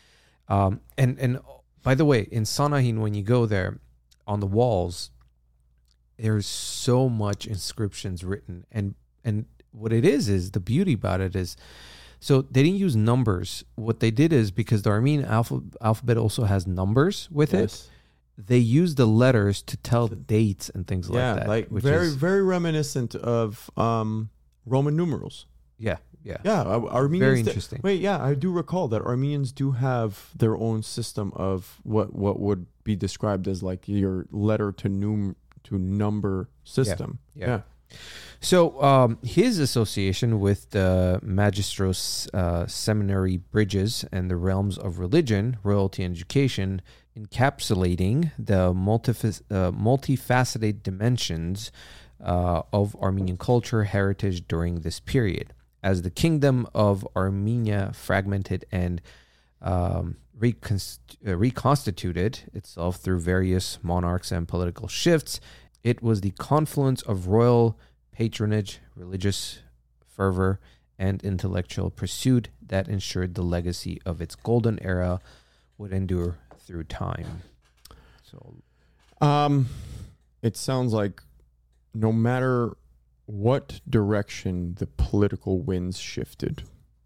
Um, and and by the way, in Sanahin, when you go there, on the walls, there's so much inscriptions written, and and what it is is the beauty about it is, so they didn't use numbers. What they did is, because the Armenian alpha, alphabet also has numbers with Yes. it, they used the letters to tell dates and things Yeah, like that. like which very is, very reminiscent of um, Roman numerals. yeah, yeah, Yeah, Ar- Armenians. very did- interesting. Wait, yeah, I do recall that Armenians do have their own system of what what would be described as like your letter to num to number system. yeah. Yeah. So um, his association with the Magistros uh, seminary bridges and the realms of religion, royalty, and education, encapsulating the multifac- uh, multifaceted dimensions uh, of Armenian culture heritage during this period. As the kingdom of Armenia fragmented and um, reconst- uh, reconstituted itself through various monarchs and political shifts, it was the confluence of royal patronage, religious fervor, and intellectual pursuit that ensured the legacy of its golden era would endure through time. So, Um, it sounds like no matter what direction the political winds shifted,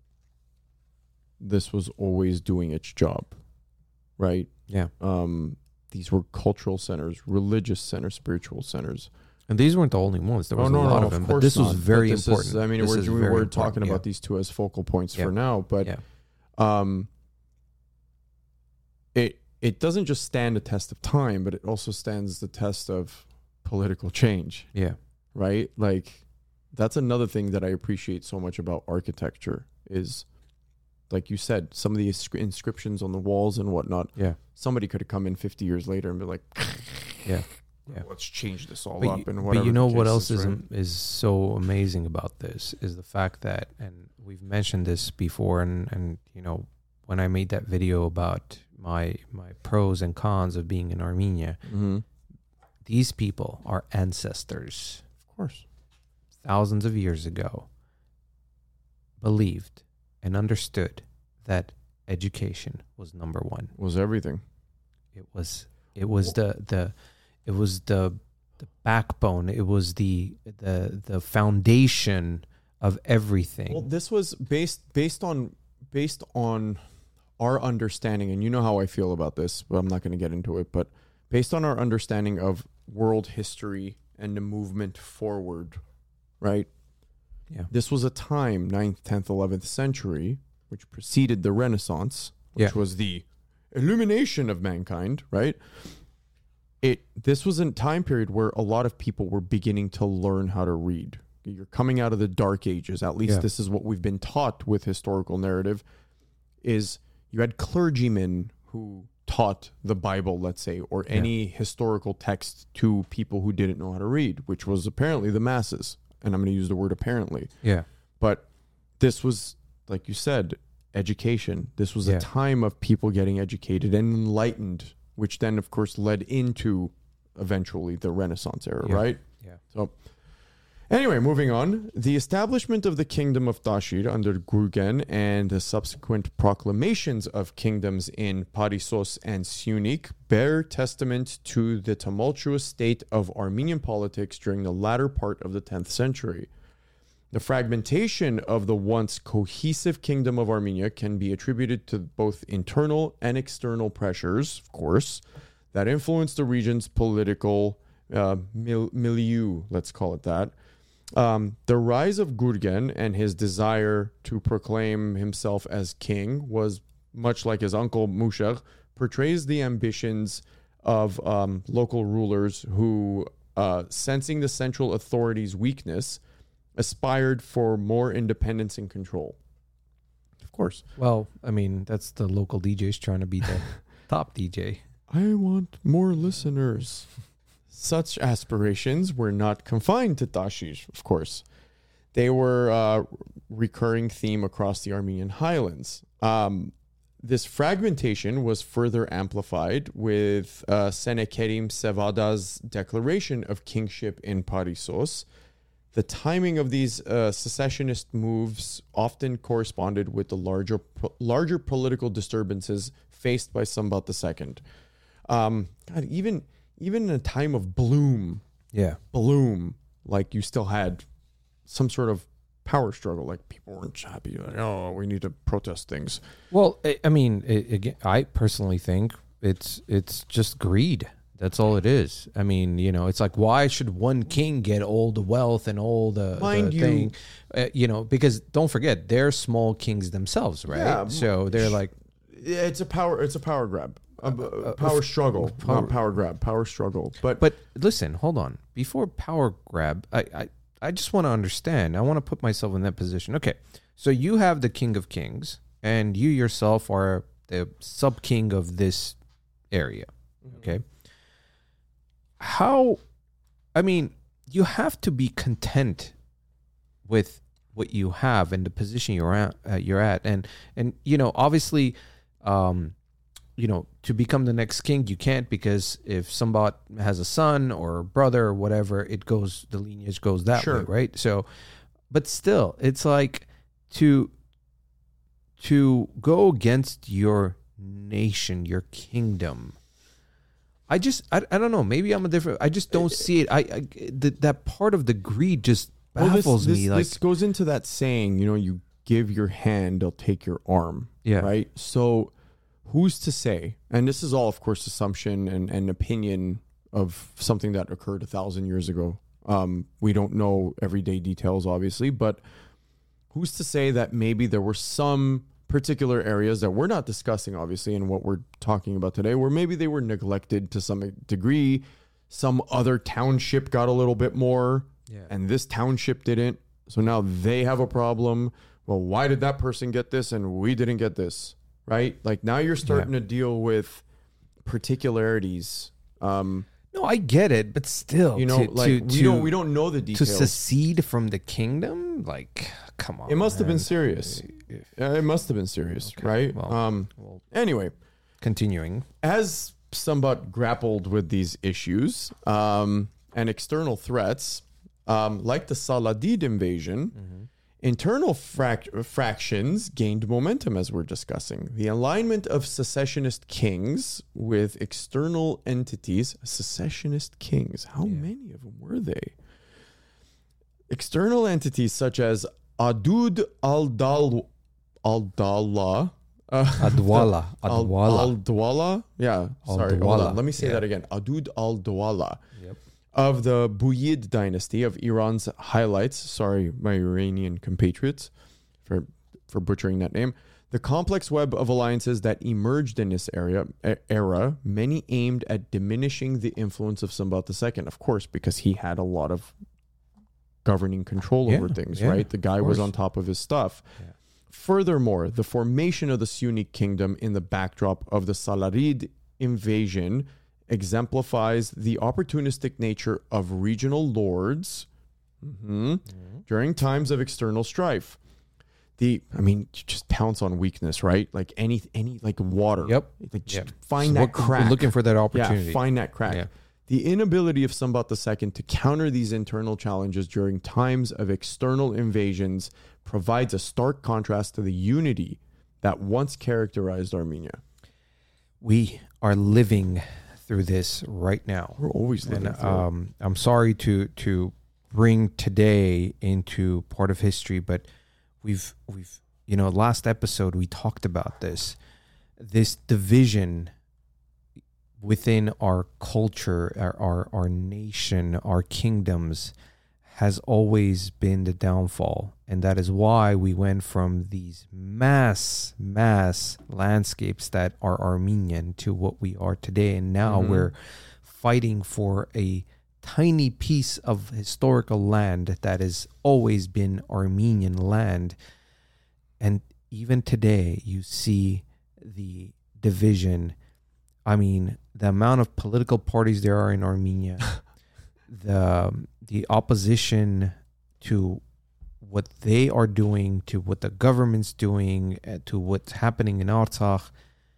this was always doing its job, right? yeah. Um, these were cultural centers, religious centers, spiritual centers. And these weren't the only ones. There was Oh, no, a lot no, of them, but course this was not. very But this important. Is, I mean, This we're, is we very were important, talking yeah. about these two as focal points Yeah. for now, but Yeah. um, it it doesn't just stand the test of time, but it also stands the test of political change, Yeah. right? Like that's another thing that I appreciate so much about architecture is, like you said, some of the inscri- inscriptions on the walls and whatnot. Yeah. Somebody could have come in fifty years later and be like, Yeah. Yeah. let's change this all But up you, and but whatever. you know the what case else is right? am- is so amazing about this is the fact that, and we've mentioned this before, and and you know when I made that video about my my pros and cons of being in Armenia, Mhm. these people are ancestors Of course. thousands of years ago believed and understood that education was number one. Was everything. It was it was the the it was the the backbone. It was the the the foundation of everything. Well, this was based based on based on our understanding, and you know how I feel about this, but I'm not going to get into it. But based on our understanding of world history and the movement forward, right? Yeah. This was a time, ninth, tenth, eleventh century, which preceded the Renaissance, which Yeah. was the illumination of mankind, right? It this was a time period where a lot of people were beginning to learn how to read. You're coming out of the dark ages. At least Yeah. this is what we've been taught with historical narrative, is you had clergymen who taught the Bible, let's say, or any historical text to people who didn't know how to read, which was apparently the masses. And I'm going to use the word apparently. Yeah. But this was, like you said, education. This was Yeah. a time of people getting educated and enlightened, which then, of course, led into eventually the Renaissance era, Yeah. right? Yeah. So, anyway, moving on. The establishment of the kingdom of Tashir under Gurgen and the subsequent proclamations of kingdoms in Parissos and Syunik bear testament to the tumultuous state of Armenian politics during the latter part of the tenth century. The fragmentation of the once cohesive kingdom of Armenia can be attributed to both internal and external pressures, of course, that influenced the region's political uh, mil- milieu, let's call it that. Um, the rise of Gurgen and his desire to proclaim himself as king was, much like his uncle Mushagh, portrays the ambitions of um, local rulers who, uh, sensing the central authority's weakness, aspired for more independence and control. Of course. Well, I mean, that's the local D Js trying to be the top D J. I want more listeners. Such aspirations were not confined to Tashir, of course. They were a recurring theme across the Armenian highlands. Um, this fragmentation was further amplified with uh, Senekerim Sevada's declaration of kingship in Parissos. The timing of these uh, secessionist moves often corresponded with the larger, larger political disturbances faced by Sambat the Second. Um, God, even even in a time of bloom, Yeah. bloom, like you still had some sort of power struggle. Like people weren't happy. Like, oh, we need to protest things. Well, I, I mean, it, again, I personally think it's it's just greed. That's all it is. I mean, you know, it's like, why should one king get all the wealth and all the, Mind the you- thing? Uh, you know, because don't forget, they're small kings themselves, right? Yeah, so they're like, Yeah, it's a power. It's a power grab. A, a power struggle, power- not power grab. Power struggle. But but listen, hold on. Before power grab, I, I, I just want to understand. I want to put myself in that position. Okay, so you have the king of kings, and you yourself are the sub king of this area. Okay. How, I mean, you have to be content with what you have and the position you're at. Uh, you're at, and and you know, obviously, um, you know, to become the next king, you can't, because if somebody has a son or a brother or whatever, it goes, the lineage goes that Sure. way, right? So, but still, it's like to to go against your nation, your kingdom. I just, I, I don't know. Maybe I'm a different. I just don't see it. I, I th- that part of the greed just well, this, baffles this, me. Like, this goes into that saying, you know, you give your hand, they'll take your arm. yeah, Right. So who's to say? And this is all, of course, assumption and, and opinion of something that occurred a thousand years ago. Um, we don't know everyday details, obviously, but who's to say that maybe there were some particular areas that we're not discussing, obviously, in what we're talking about today, where maybe they were neglected to some degree. Some other township got a little bit more, yeah, and this township didn't. So now they have a problem. Well, why did that person get this and we didn't get this? Right? Like now you're starting Yeah. to deal with particularities. Um, no, I get it, but still, you know, to, like to, we to, don't we don't know the to details. secede from the kingdom, like, come on, It must have been man. serious. Yeah, it must have been serious, Okay, right? well- um. Well, Anyway, continuing, as somewhat grappled with these issues um, and external threats, um, like the Saladid invasion, internal frac- fractions gained momentum, as we're discussing. The alignment of secessionist kings with external entities. Secessionist kings. How Yeah. many of them were they? External entities such as Adud al-Dal al-Dawla. Uh, Adwala, Al- Adwala, Al-Dawala? Yeah, sorry. Hold Al-Dawala, on. Let me say yeah. that again. Adud al-Dawala yep. of the Buyid dynasty of Iran's highlights. Sorry, my Iranian compatriots for for butchering that name. The complex web of alliances that emerged in this area e- era, many aimed at diminishing the influence of Sambat the Second, of course, because he had a lot of governing control Yeah, over things, yeah, right? The guy was course. on top of his stuff. Yeah. Furthermore, the formation of the Sunni kingdom in the backdrop of the Saladid invasion exemplifies the opportunistic nature of regional lords mhm, during times of external strife. The, I mean, you just pounce on weakness, right? Like any, any, like water. Yep. Like just Yep. find So that what- crack. looking for that opportunity. Yeah, find that crack. Yeah. The inability of Sambat the Second to counter these internal challenges during times of external invasions provides a stark contrast to the unity that once characterized Armenia. We are living through this right now. We're always living And through it. um, I'm sorry to to bring today into part of history, but we've we've you know last episode we talked about this this division within our culture, our our, our nation, our kingdoms has always been the downfall, and that is why we went from these mass mass landscapes that are Armenian to what we are today, and now Mhm. we're fighting for a tiny piece of historical land that has always been Armenian land. And even today you see the division. I mean, the amount of political parties there are in Armenia, the the opposition to what they are doing, to what the government's doing, uh, to what's happening in Artsakh.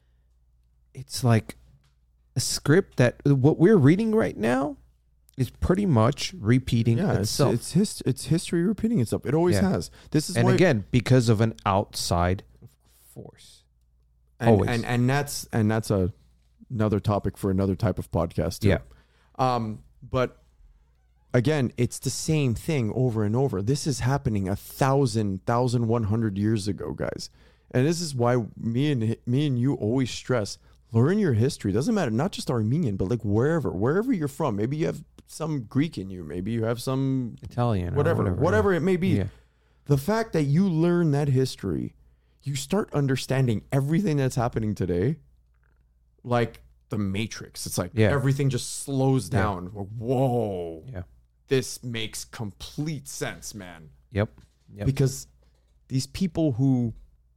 It's like a script that what we're reading right now is pretty much repeating yeah, it's itself. it's, his, it's history repeating itself. It always Yeah. has. This is and why again, because of an outside force. And, Always. and and that's and that's a another topic for another type of podcast too. Yeah. Um, but again, it's the same thing over and over. This is happening a thousand, thousand one hundred years ago, guys. And this is why me and me and you always stress, learn your history. Doesn't matter, not just Armenian, but like wherever, wherever you're from. Maybe you have some Greek in you. Maybe you have some Italian, whatever, or whatever, whatever yeah. it may be. Yeah. The fact that you learn that history, you start understanding everything that's happening today, like the Matrix. It's like Yeah. everything just slows Yeah. down. Whoa. Yeah. This makes complete sense, man. Yep. Yep. Because these people who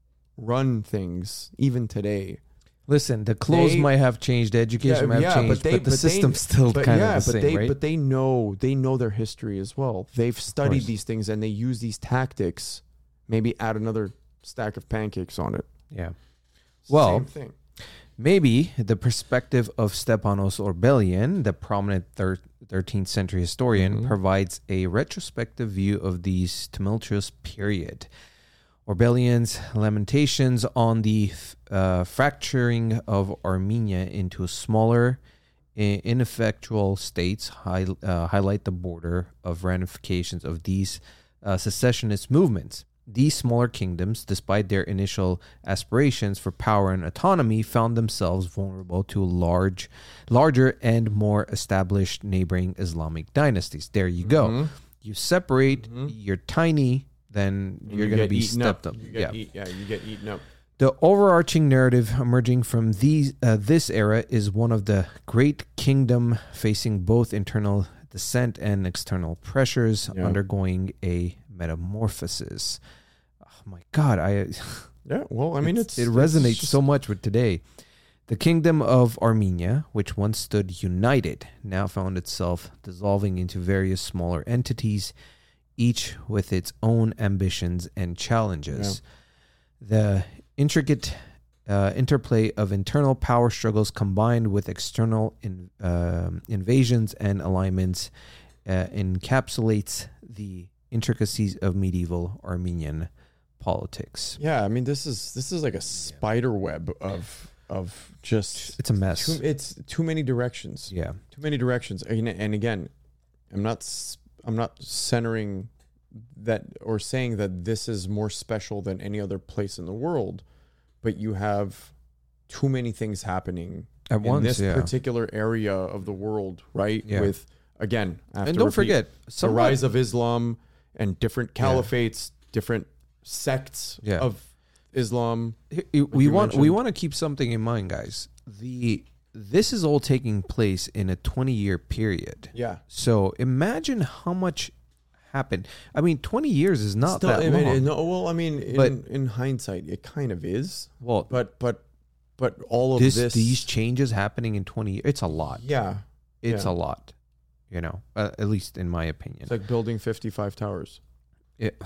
run things, even today, Listen, the clothes They- might have changed, the education might have changed, but, the they- system's still but kind yeah, of the but same, they, right? But they know they know their history as well. They've studied course. these things and they use these tactics. Maybe add another stack of pancakes on it. yeah. It's the Well, same thing. Maybe the perspective of Stepanos Orbelian, the prominent thir- thirteenth century historian, Mhm. provides a retrospective view of these tumultuous period. Orbelian's lamentations on the uh, fracturing of Armenia into smaller, i- ineffectual states high, uh, highlight the border of ramifications of these uh, secessionist movements. These smaller kingdoms, despite their initial aspirations for power and autonomy, found themselves vulnerable to large, larger and more established neighboring Islamic dynasties. There you go. Mhm. You separate, Mhm. you're tiny, then And you're you going to get be eaten stepped up. up. You Yeah. get eat, yeah, you get eaten up. The overarching narrative emerging from these uh, this era is one of the great kingdom facing both internal descent and external pressures, Yeah. undergoing a metamorphosis. Oh my God, I Yeah, well, I mean, it's, it it's resonates just- so much with today. The kingdom of Armenia, which once stood united, now found itself dissolving into various smaller entities, each with its own ambitions and challenges. The intricate uh, interplay of internal power struggles combined with external in, um invasions and alignments uh, encapsulates the intricacies of medieval Armenian politics. Yeah, I mean, this is this is like a spider web of of just It's a mess. too, it's too many directions. Yeah. Too many directions. And, and again, I'm not s- I'm not centering that or saying that this is more special than any other place in the world, but you have too many things happening At in once, this yeah. particular area of the world, right? Yeah. With again, I have And to don't repeat, forget, the somewhat- rise of Islam and different Yeah. caliphates, different sects Yeah. of Islam. we we you want we mentioned. want to keep something in mind, guys. The this is all taking place in a twenty year period. Yeah. So imagine how much happened. I mean, twenty years is not Still, that I mean, long. no, well, I mean, in, But- in hindsight, it kind of is. well, But but but all of this, this, these changes happening in twenty years, it's a lot. yeah, It's yeah. a lot. You know, uh, at least in my opinion. it's like building fifty-five towers. It,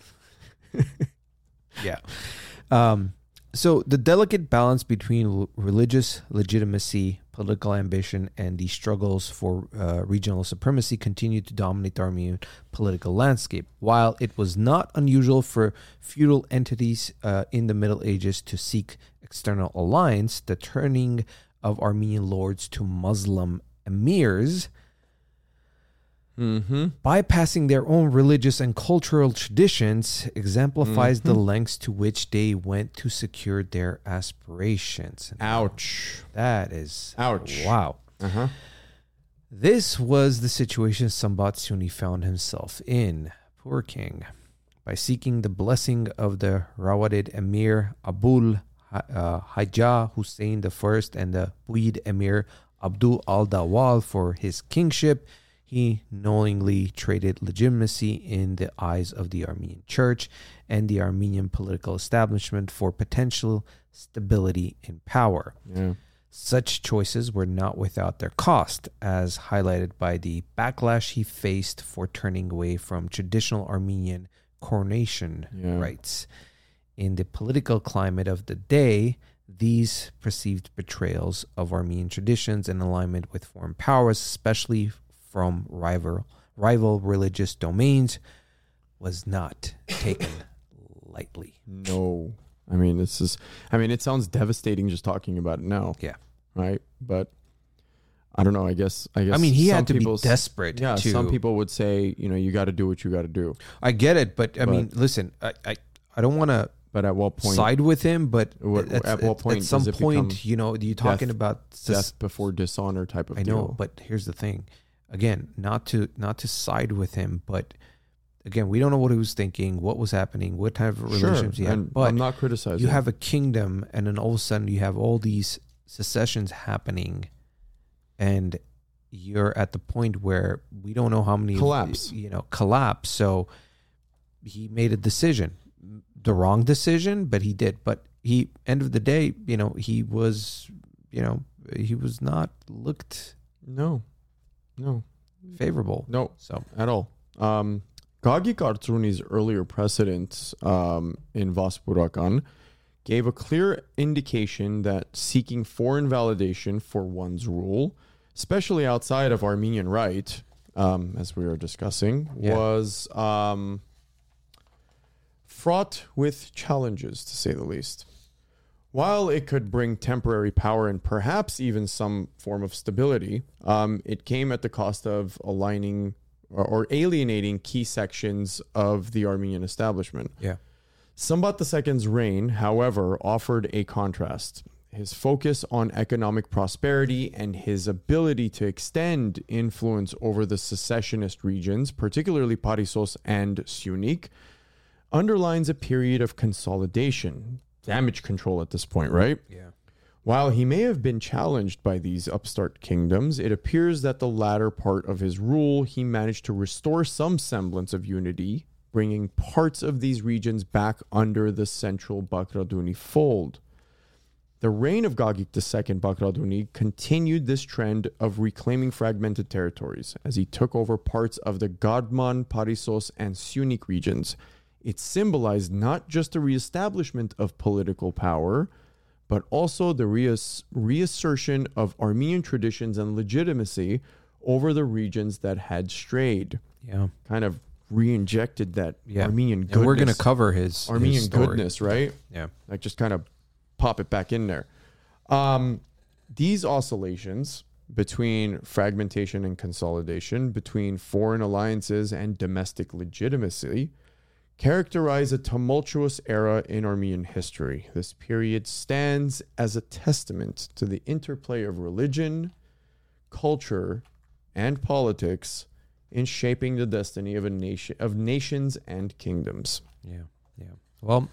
yeah. Um, so the delicate balance between l- religious legitimacy, political ambition, and the struggles for uh, regional supremacy continued to dominate the Armenian political landscape. While it was not unusual for feudal entities uh, in the Middle Ages to seek external alliance, the turning of Armenian lords to Muslim emirs, Mm-hmm. bypassing their own religious and cultural traditions, exemplifies the lengths to which they went to secure their aspirations. Ouch. That is Ouch. wow. Uh-huh. This was the situation Sambat Suni found himself in, poor king. By seeking the blessing of the Rawadid Emir Abul uh, Hajjah Hussein the First and the Buid Emir Abdul al-Dawal for his kingship, he knowingly traded legitimacy in the eyes of the Armenian church and the Armenian political establishment for potential stability in power. Yeah. Such choices were not without their cost, as highlighted by the backlash he faced for turning away from traditional Armenian coronation Yeah. rites. In the political climate of the day, these perceived betrayals of Armenian traditions and alignment with foreign powers, especially from rival rival religious domains, was not taken lightly. No. I mean, this is, I mean, it sounds devastating just talking about it now. Yeah. Right. But I don't know. I guess, I guess, I mean, he some had to be people's- desperate. Yeah. to, Some people would say, you know, you got to do what you got to do. I get it, but I But- mean, listen, I, I, I don't want to But at what point, side with him, but What- at, at what at- point at some does it point, become you know, you're talking death- about sus- death before dishonor type of I deal? know, but here's the thing. Again, not to not to side with him, but again, we don't know what he was thinking, what was happening, what type of Sure. relations he had. And But I'm not criticizing. you have a kingdom, and then all of a sudden you have all these secessions happening, and you're at the point where we don't know how many Collapse. You know, collapse. So he made a decision, the wrong decision, but he did. But he, end of the day, you know, he was, you know, he was not looked No. No. favorable. No. So At all. Um, Gagik Artruni's earlier precedent um, in Vaspurakan gave a clear indication that seeking foreign validation for one's rule, especially outside of Armenian right, um, as we were discussing, Yeah. was um, fraught with challenges, to say the least. While it could bring temporary power and perhaps even some form of stability, um, it came at the cost of aligning or, or alienating key sections of the Armenian establishment. yeah, Sambat the Second's reign, however, offered a contrast. His focus on economic prosperity and his ability to extend influence over the secessionist regions, particularly Parissos and Syunik, underlines a period of consolidation, damage control at this point, right? yeah, While he may have been challenged by these upstart kingdoms, it appears that the latter part of his rule, he managed to restore some semblance of unity, bringing parts of these regions back under the central Bakraduni fold. The reign of Gagik the Second Bakraduni continued this trend of reclaiming fragmented territories as he took over parts of the Gadman, Parissos, and Syunik regions. It symbolized not just the reestablishment of political power, but also the reass- reassertion of Armenian traditions and legitimacy over the regions that had strayed. yeah. Kind of re-injected that Yeah. Armenian And goodness. we're gonna cover his Armenian his story. goodness, right? Yeah, Like just kind of pop it back in there. Um, these oscillations between fragmentation and consolidation, between foreign alliances and domestic legitimacy, characterize a tumultuous era in Armenian history. This period stands as a testament to the interplay of religion, culture, and politics in shaping the destiny of a nation of nations and kingdoms. yeah, yeah. Well,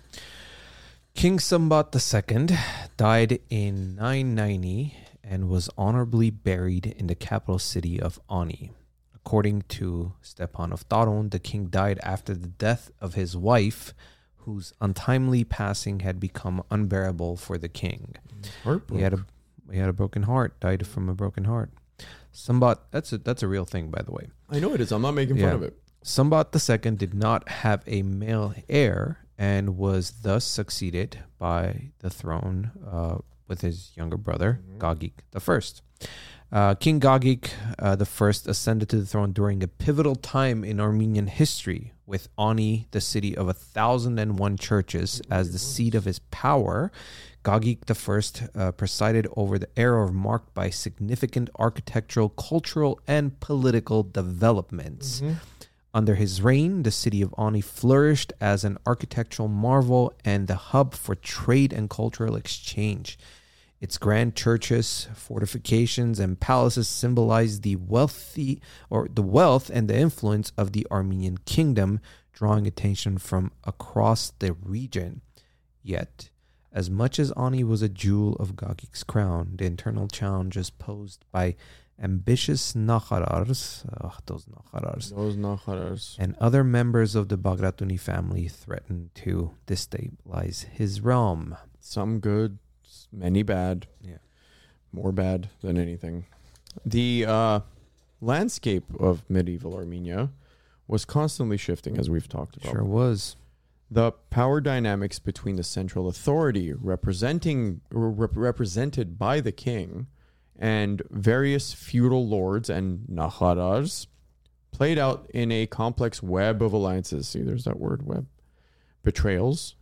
King Sambat the Second died in nine ninety and was honorably buried in the capital city of Ani. According to Stepan of Taron, the king died after the death of his wife, whose untimely passing had become unbearable for the king. He had a he had a broken heart, died from a broken heart. Sambat, that's a that's a real thing, by the way. I know it is. I'm not making fun Yeah. of it. Sambat the Second did not have a male heir and was thus succeeded by the throne uh, with his younger brother, Gagik the First. Uh, King Gagik uh, the First ascended to the throne during a pivotal time in Armenian history, with Ani, the city of a thousand and one churches, as the seat of his power. Gagik the First uh, presided over the era marked by significant architectural, cultural, and political developments. Under his reign, the city of Ani flourished as an architectural marvel and the hub for trade and cultural exchange. Its grand churches, fortifications, and palaces symbolize the wealthy or the wealth and the influence of the Armenian kingdom, drawing attention from across the region. Yet, as much as Ani was a jewel of Gagik's crown, the internal challenges posed by ambitious Nakharars, oh, those Nakharars, Those Nakharars. and other members of the Bagratuni family threatened to destabilize his realm. Some good, many bad. Yeah. More bad than anything. The uh, landscape of medieval Armenia was constantly shifting, as we've talked about. Sure was. The power dynamics between the central authority representing or rep- represented by the king and various feudal lords and nakharars played out in a complex web of alliances. See, there's that word, web. Betrayals,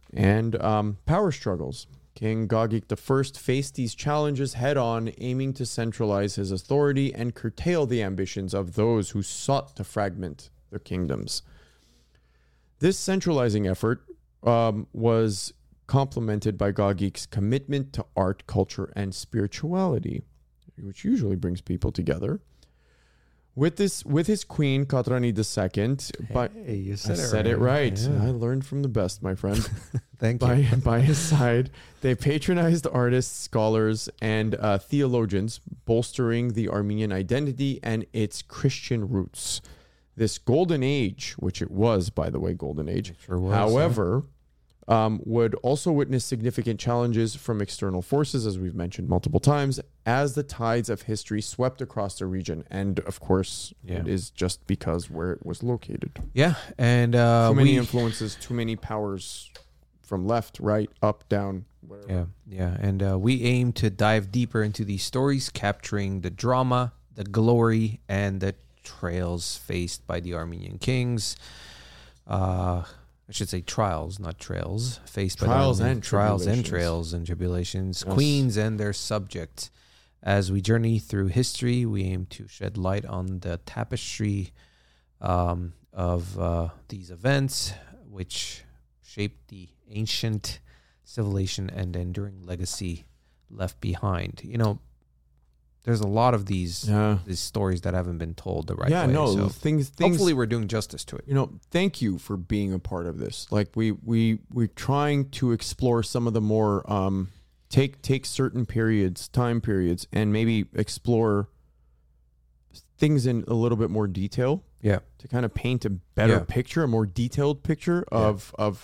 and um, power struggles. King Gagik the First faced these challenges head-on, aiming to centralize his authority and curtail the ambitions of those who sought to fragment their kingdoms. This centralizing effort um, was complemented by Gagik's commitment to art, culture, and spirituality, which usually brings people together. With this, with his queen Qatrani the Second, but hey, you said I it said right. it right. Yeah. I learned from the best, my friend. Thank by, you. by his side, they patronized artists, scholars, and uh, theologians, bolstering the Armenian identity and its Christian roots. This golden age, which it was, by the way, golden age, Sure was, however, um, would also witness significant challenges from external forces, as we've mentioned multiple times, as the tides of history swept across the region. And of course, Yeah. it is just because where it was located. Yeah, and uh, Too many we, influences, too many powers from left, right, up, down, whatever. Yeah, yeah, and uh, we aim to dive deeper into these stories, capturing the drama, the glory, and the trails faced by the Armenian kings. Uh, I should say trials, not trails. Faced Trials by the Armenian and trials and tribulations. trails and tribulations, Yes. queens and their subjects. As we journey through history, we aim to shed light on the tapestry um, of uh, these events, which shaped the ancient civilization and enduring legacy left behind. You know, there's a lot of these Yeah. these stories that haven't been told the right yeah, way. no, so things, things. hopefully we're doing justice to it. You know, thank you for being a part of this. Like we we we're trying to explore some of the more um take take certain periods, time periods, and maybe explore things in a little bit more detail Yeah. to kind of paint a better Yeah. picture, a more detailed picture of of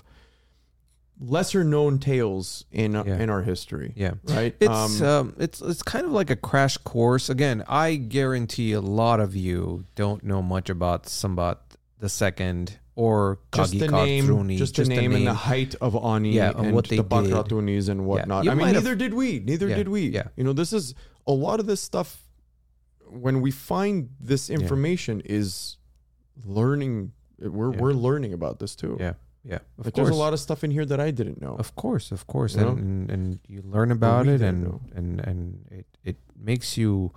lesser known tales in Yeah. in our history. Yeah. Right? It's um, it's it's kind of like a crash course. Again, I guarantee a lot of you don't know much about Sambat the Second or just the Gagik name, Qatruni, just, the name and the height of Ani Yeah, and, and what they the did. Bakratunis and whatnot. You I mean, might have- neither did we. Neither Yeah, did we. yeah. You know, this is a lot of this stuff. When we find this information, is learning. We're Yeah. we're learning about this too. Yeah, yeah. Of Like course, there's a lot of stuff in here that I didn't know. Of course, of course, You know? and, and and you learn about we it, didn't and, know. and and it it makes you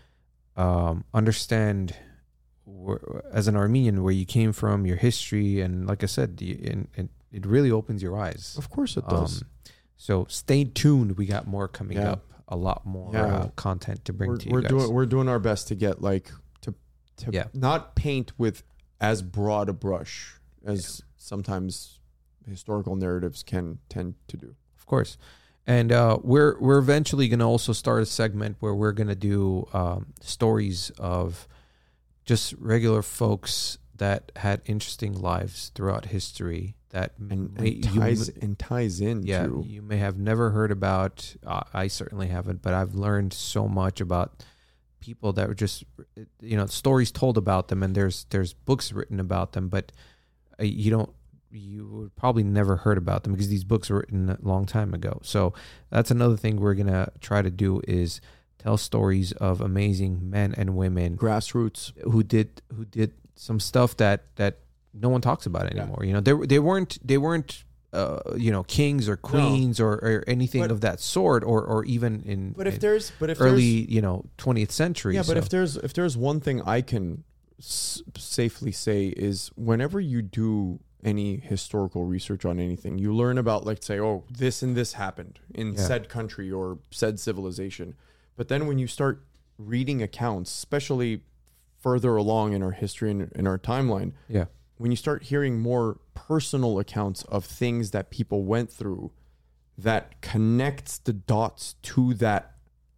um, understand where, as an Armenian where you came from, your history, and like I said, the, and, and it really opens your eyes. Of course, it does. Um, so stay tuned. We got more coming Yeah. up. A lot more Yeah. uh, content to bring we're to you we're guys. doing we're doing our best to get like to to Yeah. not paint with as broad a brush as sometimes historical narratives can tend to do. Of course. And uh, we're we're eventually going to also start a segment where we're going to do um, stories of just regular folks that had interesting lives throughout history that And, may, and you ties m- and ties in yeah to you may have never heard about. Uh, I certainly haven't, but I've learned so much about people that were just, you know, stories told about them, and there's there's books written about them, but uh, you don't. You would probably never heard about them because these books were written a long time ago. So that's another thing we're going to try to do is tell stories of amazing men and women grassroots. who did who did some stuff that that no one talks about anymore. You know, they they weren't they weren't uh, you know, kings or queens or, or anything But- of that sort, or or even in, But if in there's but if early there's, you know twentieth century. yeah, but so- if there's if there's one thing I can s- safely say is whenever you do any historical research on anything, you learn about, like, say, oh, this and this happened in Yeah. said country or said civilization. But then when you start reading accounts, especially further along in our history and in our timeline, yeah, when you start hearing more personal accounts of things that people went through that connects the dots to that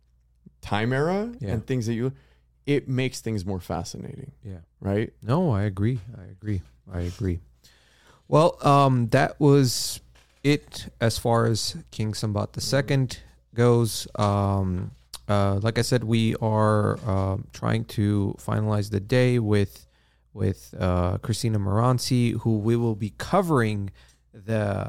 time era Yeah. and things that you, it makes things more fascinating, yeah. right? No, I agree. I agree. I agree. Well, um, that was it as far as King Sambat the Second goes. Um, uh, like I said, we are uh, trying to finalize the day with with uh, Christina Moranci, who we will be covering the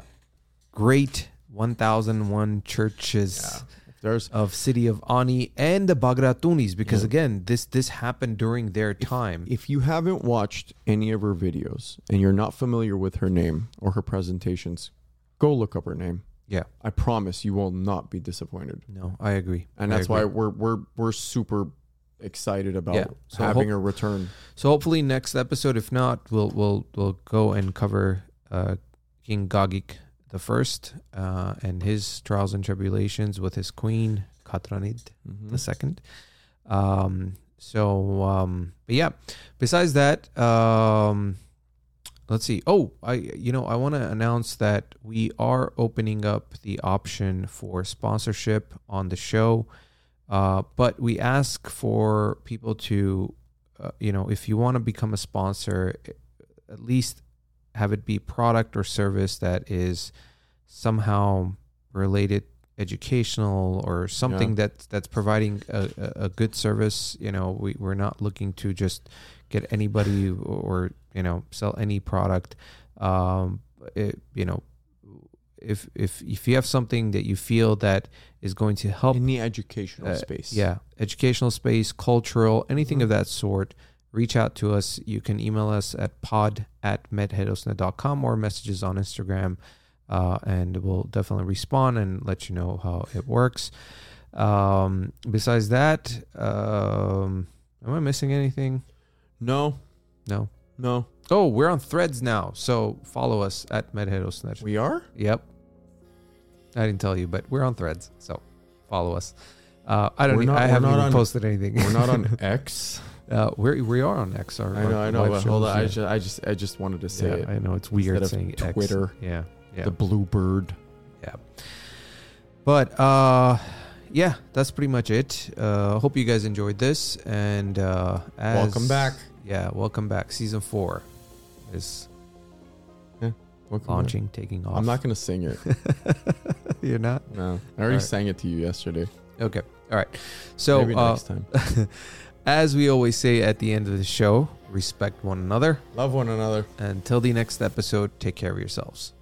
great one thousand one churches There's of city of Ani and the Bagratunis, because Yeah. again, this this happened during their time. if you haven't watched any of her videos and you're not familiar with her name or her presentations, go look up her name. Yeah. I promise you will not be disappointed. No, I agree. And I that's agree. why we're we're we're super excited about Yeah. So having hope- a return. So hopefully next episode, if not, we'll we'll we'll go and cover uh, King Gagik the First uh, and his trials and tribulations with his queen Katranid Mhm. the Second. Um, so, um, but yeah. Besides that, um, let's see. Oh, I you know I want to announce that we are opening up the option for sponsorship on the show. Uh, but we ask for people to, uh, you know, if you want to become a sponsor, at least have it be product or service that is somehow related, educational, or something Yeah. that that's providing a, a a good service. You know, we, we're not looking to just get anybody or, you know, sell any product. Um, it, you know, if if if you have something that you feel that is going to help In the educational uh, space. yeah, educational space, cultural, anything Mhm. of that sort, reach out to us. You can email us at pod at medhedosna dot com or messages on Instagram, uh, and we'll definitely respond and let you know how it works. Um, besides that, um, am I missing anything? No, No. no. Oh, we're on Threads now, so follow us at medhedosna. We are? Yep. I didn't tell you, but we're on Threads, so follow us. Uh, I don't. We're e- not- I we're haven't not even on- posted anything. We're not on X. Uh, we're we are on X. Our, I know, our I know. live But hold on. I shows, just, I just, I just wanted to say yeah, it. I know it's weird Instead saying of X. Twitter. Yeah, yeah, The Bluebird. yeah. But uh, yeah, that's pretty much it. Uh, hope you guys enjoyed this, and uh, as, Welcome back. Yeah, welcome back. Season four is Welcome launching, back. taking off. I'm not gonna sing it. You're not. No, I already Alright. sang it to you yesterday. Okay. All right. So Maybe uh, next time. as we always say at the end of the show, respect one another. Love one another. Until the next episode, take care of yourselves.